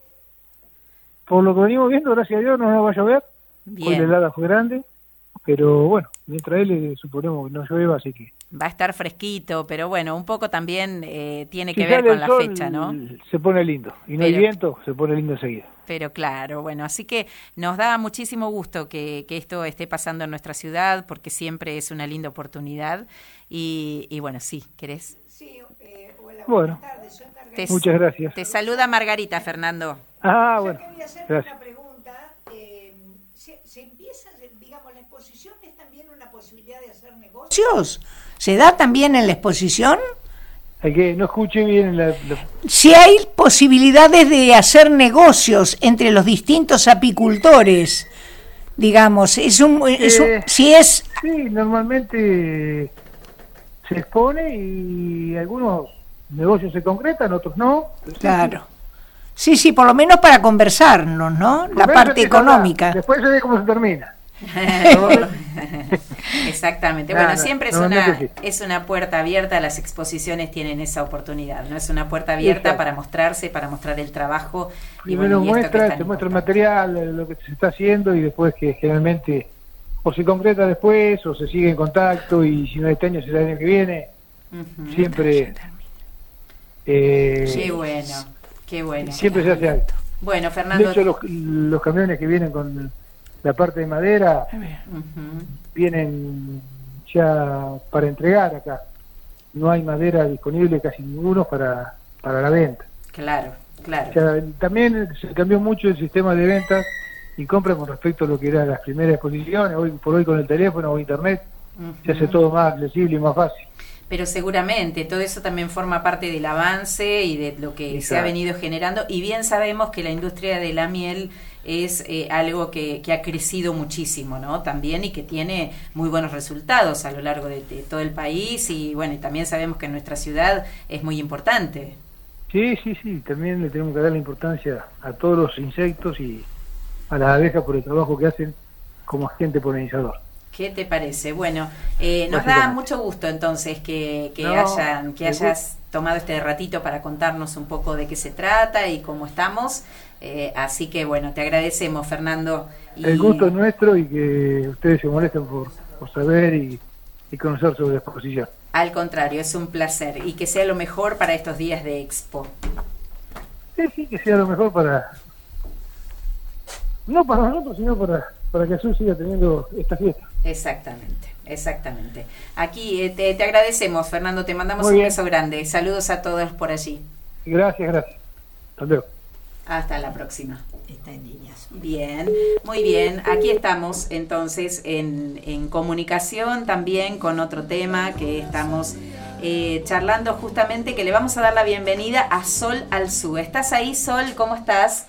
S9: Por lo que venimos viendo, gracias a Dios, no nos va a llover.
S4: Bien.
S9: Hoy la helada fue grande, pero bueno, mientras él suponemos que no llueva, así que...
S4: Va a estar fresquito, pero bueno, un poco también eh, tiene
S9: si
S4: que ver
S9: sale
S4: con
S9: el
S4: la
S9: sol,
S4: fecha, ¿no?
S9: Se pone lindo, y no
S4: pero,
S9: hay viento, se pone lindo enseguida.
S4: Pero claro, bueno, así que nos da muchísimo gusto que, que esto esté pasando en nuestra ciudad, porque siempre es una linda oportunidad. Y, y bueno, sí, ¿querés?
S7: Sí, eh, hola,
S9: bueno,
S7: tardes, soy
S4: te,
S9: muchas gracias.
S4: Te saluda Margarita, Fernando.
S9: Ah, bueno,
S7: yo quería hacer
S9: gracias.
S7: una pregunta. Eh, ¿se, se empieza, digamos, la exposición es también una posibilidad de hacer negocios? ¿Se da también en la exposición?
S9: Hay que no escuche bien la, la...
S7: Si hay posibilidades de hacer negocios entre los distintos apicultores, digamos, es un, es un
S9: Eh,
S7: si es
S9: sí, normalmente se expone y algunos negocios se concretan, otros no.
S7: claro. Sí, sí, por lo menos para conversarnos, ¿no? La
S9: Primero
S7: parte
S9: se empieza a hablar,
S7: económica.
S9: después se ve cómo se termina.
S4: Exactamente.
S9: No,
S4: Bueno,
S9: no,
S4: siempre es
S9: normalmente
S4: una
S9: sí.
S4: es una puerta abierta, las exposiciones tienen esa oportunidad, ¿no? Es una puerta abierta
S9: Exacto.
S4: para mostrarse, para mostrar el trabajo. Y
S9: Primero
S4: bueno, y esto que es
S9: muestra,
S4: tan
S9: te muestra el
S4: importante.
S9: material, lo que se está haciendo y después que generalmente o se concreta después o se sigue en contacto y si no este año será el año que viene.
S4: Uh-huh.
S9: Siempre eh,
S4: Qué bueno, qué bueno.
S9: siempre se hace algo.
S4: Bueno,
S9: De
S4: Fernando.
S9: hecho, los, los camiones que vienen con la parte de madera
S4: Uh-huh.
S9: vienen ya para entregar acá. No hay madera disponible casi ninguno para, para la venta.
S4: Claro, claro.
S9: O sea, también se cambió mucho el sistema de ventas y compra con respecto a lo que eran las primeras exposiciones. Hoy por hoy con el teléfono o internet
S4: Uh-huh.
S9: se hace todo más accesible y más fácil.
S4: Pero seguramente todo eso también forma parte del avance y de lo que
S9: Exacto.
S4: se ha venido generando. Y bien sabemos que la industria de la miel es eh, algo que, que ha crecido muchísimo, ¿no? También y que tiene muy buenos resultados a lo largo de, de todo el país. Y bueno, y también sabemos que en nuestra ciudad es muy importante.
S9: Sí, sí, sí. También le tenemos que dar la importancia a todos los insectos y a las abejas por el trabajo que hacen como agente polinizador.
S4: ¿Qué te parece? Bueno, eh, nos da mucho gusto entonces que, que,
S9: No,
S4: hayan, que hayas tomado este ratito para contarnos un poco de qué se trata y cómo estamos. Eh, así que bueno, te agradecemos, Fernando. Y...
S9: El gusto es nuestro y que ustedes se molesten por, por saber y, y conocer su exposición.
S4: Al contrario, es un placer y que sea lo mejor para estos días de Expo.
S9: Sí, sí, que sea lo mejor para, no para nosotros, sino para, para que Azul siga teniendo esta fiesta.
S4: Exactamente, exactamente. Aquí eh, te, te agradecemos, Fernando, te mandamos
S9: Muy
S4: un
S9: bien.
S4: beso grande. Saludos a todos por allí.
S9: Gracias, gracias. Hasta luego.
S4: Hasta la próxima.
S7: Está en líneas.
S4: Bien, muy bien. Aquí estamos entonces en, en comunicación también con otro tema que estamos eh, charlando justamente, que le vamos a dar la bienvenida a Sol Alzú. ¿Estás ahí, Sol? ¿Cómo estás?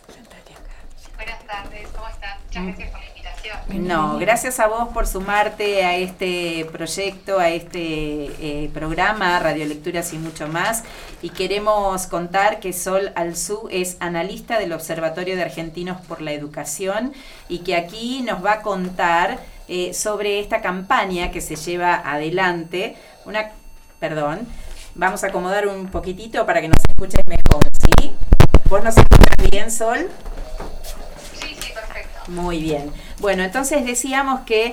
S10: Buenas tardes, ¿cómo están? Muchas gracias por la invitación.
S4: No, gracias a vos por sumarte a este proyecto, a este eh, programa, Radiolecturas y mucho más. Y queremos contar que Sol Alzú es analista del Observatorio de Argentinos por la Educación y que aquí nos va a contar eh, sobre esta campaña que se lleva adelante. Una, perdón, vamos a acomodar un poquitito para que nos escuches mejor, ¿sí? ¿Vos nos escuchas bien, Sol?
S10: Sí, sí, perfecto.
S4: Muy bien. Bueno, entonces decíamos que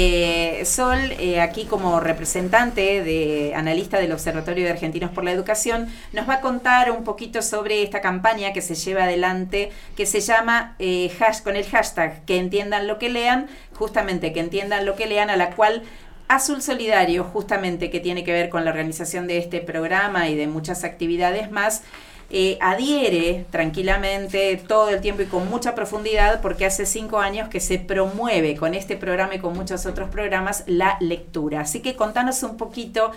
S4: eh, Sol, eh, aquí como representante de analista del Observatorio de Argentinos por la Educación, nos va a contar un poquito sobre esta campaña que se lleva adelante, que se llama eh, hash, con el hashtag que entiendan lo que lean, justamente que entiendan lo que lean, a la cual Azul Solidario, justamente que tiene que ver con la organización de este programa y de muchas actividades más, Eh, adhiere tranquilamente todo el tiempo y con mucha profundidad, porque hace cinco años que se promueve con este programa y con muchos otros programas la lectura. Así que contanos un poquito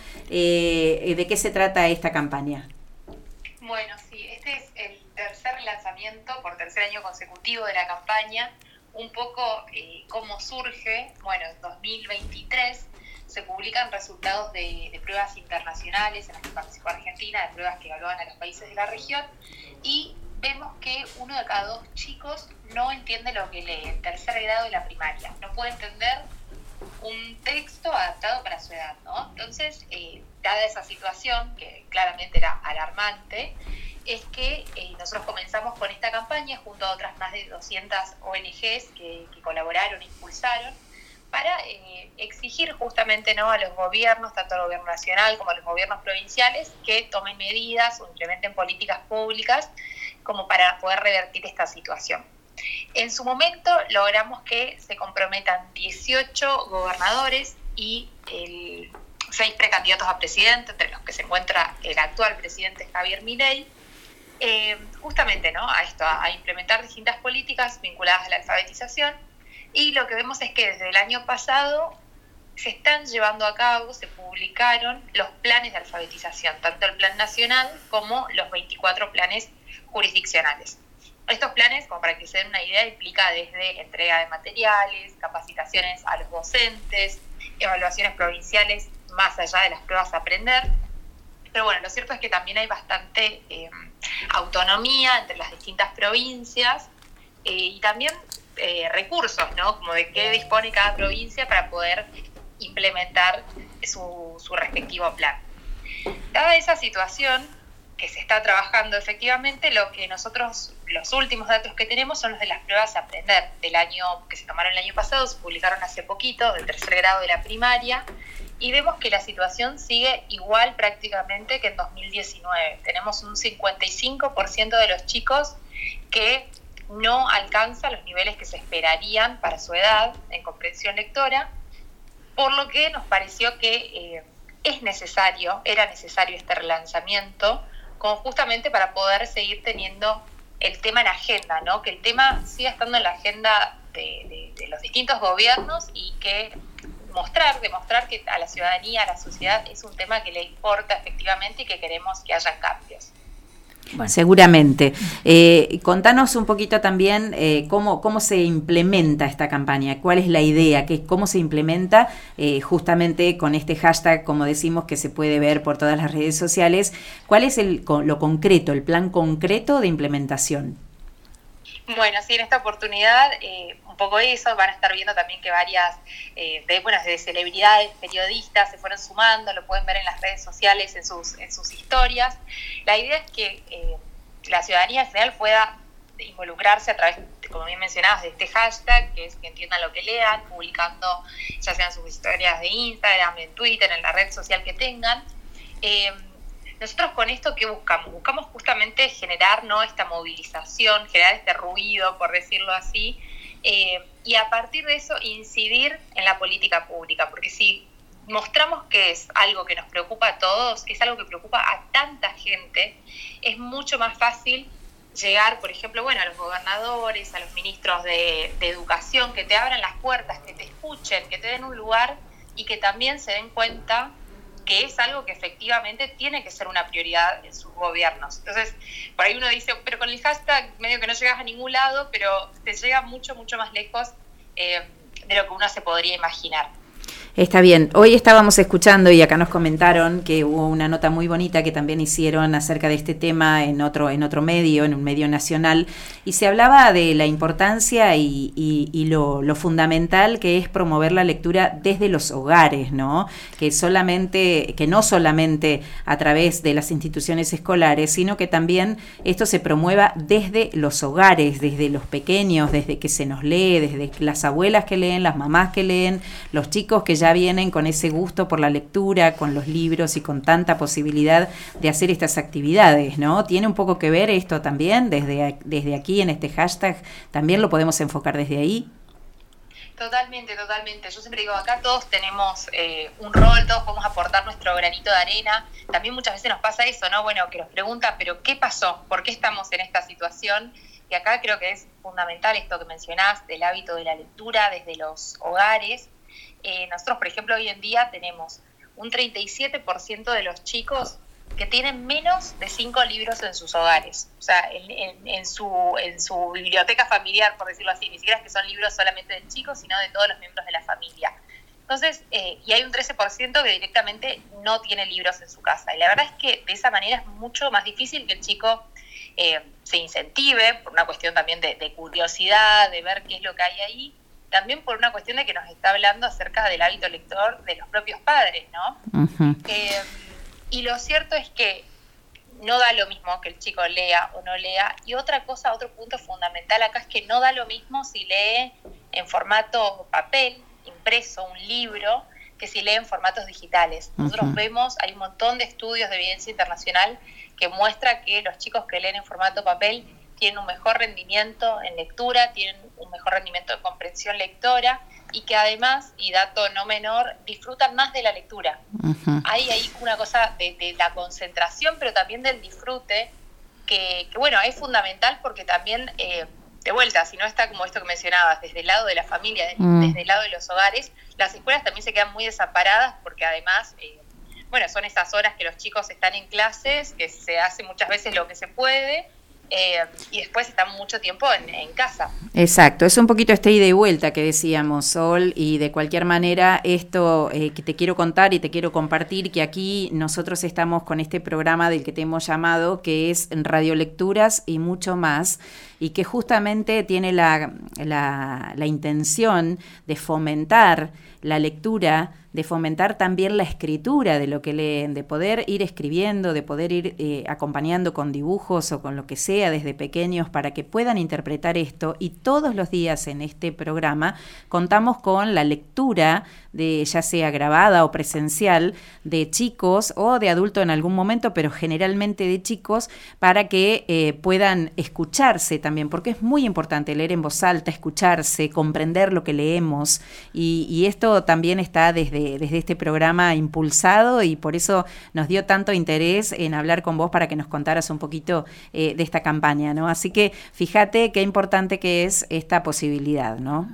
S4: eh, de qué se trata esta campaña.
S10: Bueno, sí, este es el tercer lanzamiento por tercer año consecutivo de la campaña. Un poco eh, cómo surge. Bueno, en dos mil veintitrés se publican resultados de, de pruebas internacionales en las que participó Argentina, de pruebas que evaluaban a los países de la región, y vemos que uno de cada dos chicos no entiende lo que lee en tercer grado de la primaria, no puede entender un texto adaptado para su edad, ¿no? Entonces, eh, dada esa situación, que claramente era alarmante, es que eh, nosotros comenzamos con esta campaña junto a otras más de doscientas O N Ges que, que colaboraron e impulsaron, para eh, exigir justamente, ¿no?, a los gobiernos, tanto al gobierno nacional como a los gobiernos provinciales, que tomen medidas o implementen políticas públicas como para poder revertir esta situación. En su momento logramos que se comprometan dieciocho gobernadores y el, seis precandidatos a presidente, entre los que se encuentra el actual presidente Javier Milei, eh, justamente, ¿no?, a esto, a, a implementar distintas políticas vinculadas a la alfabetización. Y lo que vemos es que desde el año pasado se están llevando a cabo, se publicaron los planes de alfabetización, tanto el plan nacional como los veinticuatro planes jurisdiccionales. Estos planes, como para que se den una idea, implica desde entrega de materiales, capacitaciones a los docentes, evaluaciones provinciales más allá de las pruebas a aprender. Pero bueno, lo cierto es que también hay bastante eh, autonomía entre las distintas provincias eh, y también Eh, recursos, ¿no?, como de qué dispone cada provincia para poder implementar su, su respectivo plan. Dada esa situación que se está trabajando efectivamente, lo que nosotros, los últimos datos que tenemos son los de las pruebas a aprender del año que se tomaron el año pasado, se publicaron hace poquito, del tercer grado de la primaria, y vemos que la situación sigue igual prácticamente que en dos mil diecinueve. Tenemos un cincuenta y cinco por ciento de los chicos que no alcanza los niveles que se esperarían para su edad en comprensión lectora, por lo que nos pareció que eh, es necesario, era necesario este relanzamiento, como justamente para poder seguir teniendo el tema en agenda, ¿no?, que el tema siga estando en la agenda de, de, de los distintos gobiernos y que mostrar, demostrar que a la ciudadanía, a la sociedad, es un tema que le importa efectivamente y que queremos que haya cambios.
S4: Bueno. Seguramente. Eh, contanos un poquito también eh, cómo, cómo se implementa esta campaña, cuál es la idea, que, cómo se implementa eh, justamente con este hashtag, como decimos, que se puede ver por todas las redes sociales. ¿Cuál es el, lo concreto, el plan concreto de implementación?
S10: Bueno, sí, en esta oportunidad eh, un poco eso, van a estar viendo también que varias eh, de, bueno, de celebridades, periodistas se fueron sumando, lo pueden ver en las redes sociales, en sus, en sus historias. La idea es que eh, la ciudadanía en general pueda involucrarse a través, como bien mencionabas, de este hashtag, que es que entiendan lo que lean, publicando ya sean sus historias de Instagram, en Twitter, en la red social que tengan. Eh, nosotros con esto, ¿qué buscamos? Buscamos justamente generar, ¿no?, esta movilización, generar este ruido, por decirlo así, eh, y a partir de eso incidir en la política pública, porque si mostramos que es algo que nos preocupa a todos, que es algo que preocupa a tanta gente, es mucho más fácil llegar, por ejemplo, bueno, a los gobernadores, a los ministros de, de educación, que te abran las puertas, que te escuchen, que te den un lugar y que también se den cuenta que es algo que efectivamente tiene que ser una prioridad en sus gobiernos. Entonces, por ahí uno dice, pero con el hashtag medio que no llegas a ningún lado, pero te llega mucho, mucho más lejos eh, de lo que uno se podría imaginar.
S4: Está bien. Hoy estábamos escuchando y acá nos comentaron que hubo una nota muy bonita que también hicieron acerca de este tema en otro en otro medio, en un medio nacional, y se hablaba de la importancia y, y, y lo, lo fundamental que es promover la lectura desde los hogares, ¿no? Que solamente, que no solamente a través de las instituciones escolares, sino que también esto se promueva desde los hogares, desde los pequeños, desde que se nos lee, desde las abuelas que leen, las mamás que leen, los chicos que ya ya vienen con ese gusto por la lectura, con los libros y con tanta posibilidad de hacer estas actividades, ¿no? ¿Tiene un poco que ver esto también desde, desde aquí en este hashtag? ¿También lo podemos enfocar desde ahí?
S10: Totalmente, totalmente. Yo siempre digo, acá todos tenemos eh, un rol, todos podemos aportar nuestro granito de arena. También muchas veces nos pasa eso, ¿no? Bueno, que nos preguntan, ¿pero qué pasó? ¿Por qué estamos en esta situación? Y acá creo que es fundamental esto que mencionás del hábito de la lectura desde los hogares. Eh, nosotros, por ejemplo, hoy en día tenemos un treinta y siete por ciento de los chicos que tienen menos de cinco libros en sus hogares, o sea, en, en, en, su, en su biblioteca familiar, por decirlo así, ni siquiera es que son libros solamente del chico, sino de todos los miembros de la familia. Entonces, eh, y hay un trece por ciento que directamente no tiene libros en su casa, y la verdad es que de esa manera es mucho más difícil que el chico eh, se incentive, por una cuestión también de, de curiosidad, de ver qué es lo que hay ahí, también por una cuestión de que nos está hablando acerca del hábito lector de los propios padres, ¿no? Uh-huh. Eh, y lo cierto es que no da lo mismo que el chico lea o no lea. Y otra cosa, otro punto fundamental acá es que no da lo mismo si lee en formato papel, impreso, un libro, que si lee en formatos digitales. Uh-huh. Nosotros vemos, hay un montón de estudios de evidencia internacional que muestra que los chicos que leen en formato papel tienen un mejor rendimiento en lectura, tienen un mejor rendimiento de comprensión lectora y que además, y dato no menor, disfrutan más de la lectura. Uh-huh. Hay ahí una cosa de, de la concentración, pero también del disfrute, que, que bueno, es fundamental porque también, eh, de vuelta, si no está como esto que mencionabas, desde el lado de la familia, desde, uh-huh. desde el lado de los hogares, las escuelas también se quedan muy desamparadas porque además... Eh, bueno, son esas horas que los chicos están en clases, que se hace muchas veces lo que se puede, Eh, y después están mucho tiempo en, en casa.
S4: Exacto, es un poquito este ida y vuelta que decíamos, Sol, y de cualquier manera esto eh, que te quiero contar y te quiero compartir, que aquí nosotros estamos con este programa del que te hemos llamado, que es Radiolecturas y mucho más, y que justamente tiene la, la, la intención de fomentar la lectura, de fomentar también la escritura de lo que leen, de poder ir escribiendo, de poder ir eh, acompañando con dibujos o con lo que sea desde pequeños para que puedan interpretar esto. Y todos los días en este programa contamos con la lectura, de ya sea grabada o presencial, de chicos o de adultos en algún momento, pero generalmente de chicos, para que eh, puedan escucharse también, porque es muy importante leer en voz alta, escucharse, comprender lo que leemos, y, y esto también está desde desde este programa impulsado, y por eso nos dio tanto interés en hablar con vos para que nos contaras un poquito eh, de esta campaña, ¿no? Así que fíjate qué importante que es esta posibilidad, ¿no?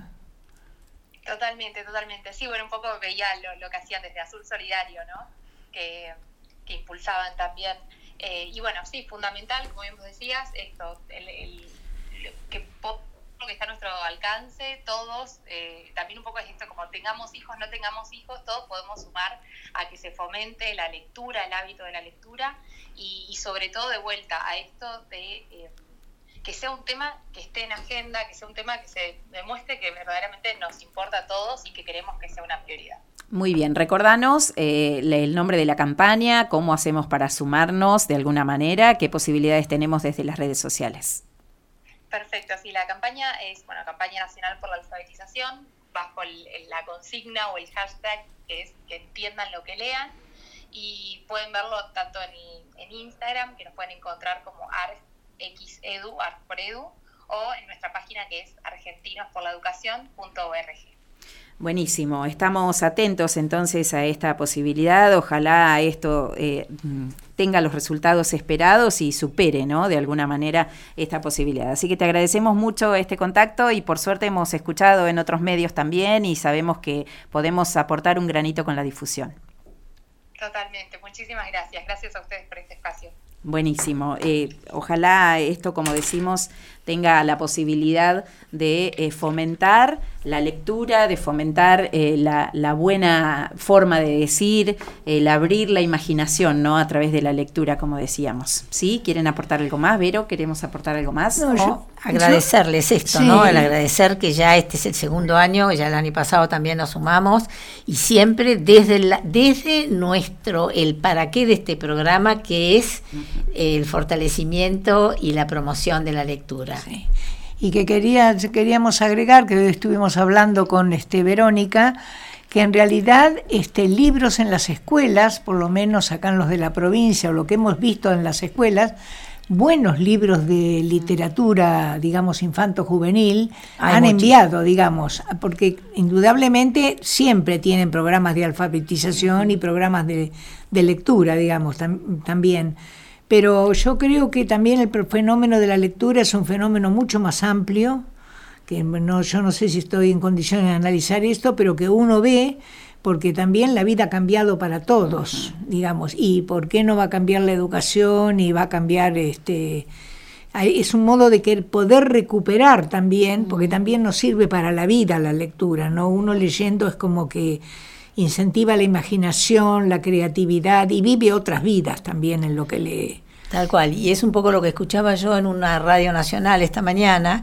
S10: Totalmente, totalmente. Sí, bueno, un poco veía lo, lo que hacían desde Azul Solidario, ¿no? Que, que impulsaban también. Eh, y bueno, sí, fundamental, como bien vos decías, esto, el, el, que lo que está a nuestro alcance, todos, eh, también un poco es esto, como tengamos hijos, no tengamos hijos, todos podemos sumar a que se fomente la lectura, el hábito de la lectura, y, y sobre todo de vuelta a esto de eh, que sea un tema que esté en agenda, que sea un tema que se demuestre que verdaderamente nos importa a todos y que queremos que sea una prioridad.
S4: Muy bien, recordanos eh, el nombre de la campaña, cómo hacemos para sumarnos de alguna manera, qué posibilidades tenemos desde las redes sociales.
S10: Perfecto, sí, la campaña es, bueno, campaña nacional por la alfabetización, bajo el, el, la consigna o el hashtag que es que entiendan lo que lean, y pueden verlo tanto en, en Instagram, que nos pueden encontrar como arxedu, arx por edu, o en nuestra página que es argentinos por la educación punto org.
S4: Buenísimo, estamos atentos entonces a esta posibilidad, ojalá esto eh, tenga los resultados esperados y supere, ¿no?, de alguna manera esta posibilidad. Así que te agradecemos mucho este contacto y por suerte hemos escuchado en otros medios también y sabemos que podemos aportar un granito con la difusión.
S10: Totalmente, muchísimas gracias, gracias a ustedes por este espacio.
S4: Buenísimo, eh, ojalá esto, como decimos, tenga la posibilidad de eh, fomentar la lectura, de fomentar eh, la, la buena forma de decir, el abrir la imaginación, ¿no?, a través de la lectura, como decíamos. ¿Sí? ¿Quieren aportar algo más, Vero? ¿Queremos aportar algo más?
S11: No, yo, agradecerles esto, sí. ¿no? El agradecer que ya este es el segundo año, ya el año pasado también nos sumamos, y siempre desde, la, desde nuestro, el para qué de este programa, que es el fortalecimiento y la promoción de la lectura.
S7: Sí. Y que quería, queríamos agregar, que hoy estuvimos hablando con este Verónica, que en realidad este, libros en las escuelas, por lo menos acá en los de la provincia, o lo que hemos visto en las escuelas, buenos libros de literatura, digamos, infanto-juvenil, Hay han mucho. enviado, digamos, porque indudablemente siempre tienen programas de alfabetización y programas de, de lectura, digamos, tam, también. Pero yo creo que también el fenómeno de la lectura es un fenómeno mucho más amplio, que no, yo no sé si estoy en condiciones de analizar esto, pero que uno ve, porque también la vida ha cambiado para todos, digamos, y por qué no va a cambiar la educación y va a cambiar, este, es un modo de que poder recuperar también, porque también nos sirve para la vida la lectura, ¿no? Uno leyendo es como que incentiva la imaginación, la creatividad y vive otras vidas también en lo que lee.
S11: Tal cual, y es un poco lo que escuchaba yo en una radio nacional esta mañana,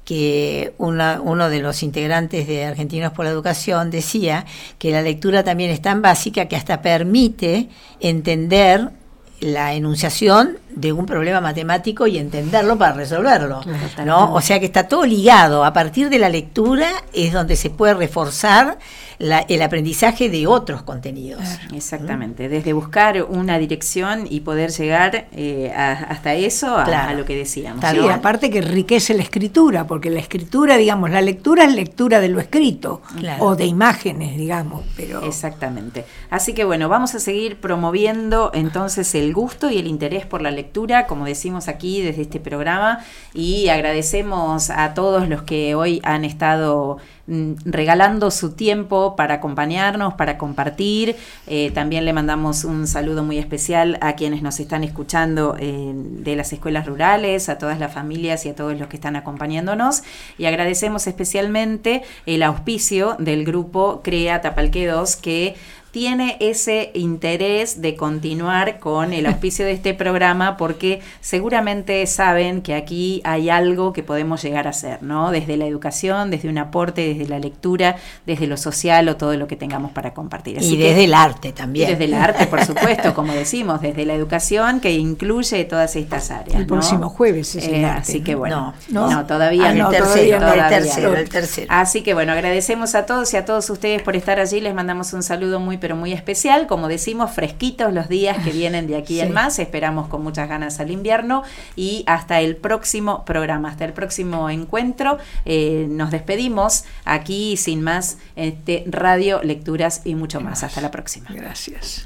S11: que una, uno de los integrantes de Argentinos por la Educación decía que la lectura también es tan básica que hasta permite entender la enunciación de un problema matemático y entenderlo para resolverlo, ¿no? O sea que está todo ligado. A partir de la lectura es donde se puede reforzar la, el aprendizaje de otros contenidos.
S4: Exactamente, desde buscar una dirección y poder llegar eh, a, hasta eso, a,
S7: claro.
S4: a lo que decíamos.
S7: Sí, ¿no? Aparte que enriquece la escritura, porque la escritura, digamos, la lectura es lectura de lo escrito, claro. o de imágenes, digamos. Pero
S4: exactamente. Así que bueno, vamos a seguir promoviendo entonces el gusto y el interés por la lectura, como decimos aquí desde este programa, y agradecemos a todos los que hoy han estado mm, regalando su tiempo para acompañarnos, para compartir. Eh, también le mandamos un saludo muy especial a quienes nos están escuchando eh, de las escuelas rurales, a todas las familias y a todos los que están acompañándonos, y agradecemos especialmente el auspicio del grupo CREA Tapalqué dos, que tiene ese interés de continuar con el auspicio de este programa, porque seguramente saben que aquí hay algo que podemos llegar a hacer, ¿no? Desde la educación, desde un aporte, desde la lectura, desde lo social o todo lo que tengamos para compartir.
S11: Así y desde que, el arte también.
S4: Y desde el arte, por supuesto, como decimos, desde la educación, que incluye todas estas áreas.
S7: El próximo
S4: ¿no?
S7: jueves es el
S4: eh,
S7: arte.
S4: Así que bueno,
S7: no, no,
S4: no todavía
S7: ah,
S4: no,
S7: no,
S4: el
S7: tercero,
S4: todavía,
S7: el tercero, el tercero.
S4: Así que bueno, agradecemos a todos y a todos ustedes por estar allí. Les mandamos un saludo muy pero muy especial, como decimos, fresquitos los días que vienen de aquí sí. en más, esperamos con muchas ganas al invierno, y hasta el próximo programa, hasta el próximo encuentro, eh, nos despedimos aquí sin más, este Radio, Lecturas y mucho más. Hasta la próxima.
S7: Gracias.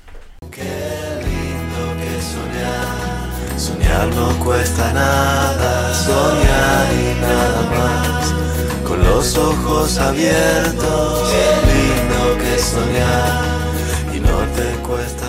S12: Qué lindo que soñar, soñar no cuesta nada, soñar y nada más, con los ojos abiertos, qué lindo que soñar, y no te cuesta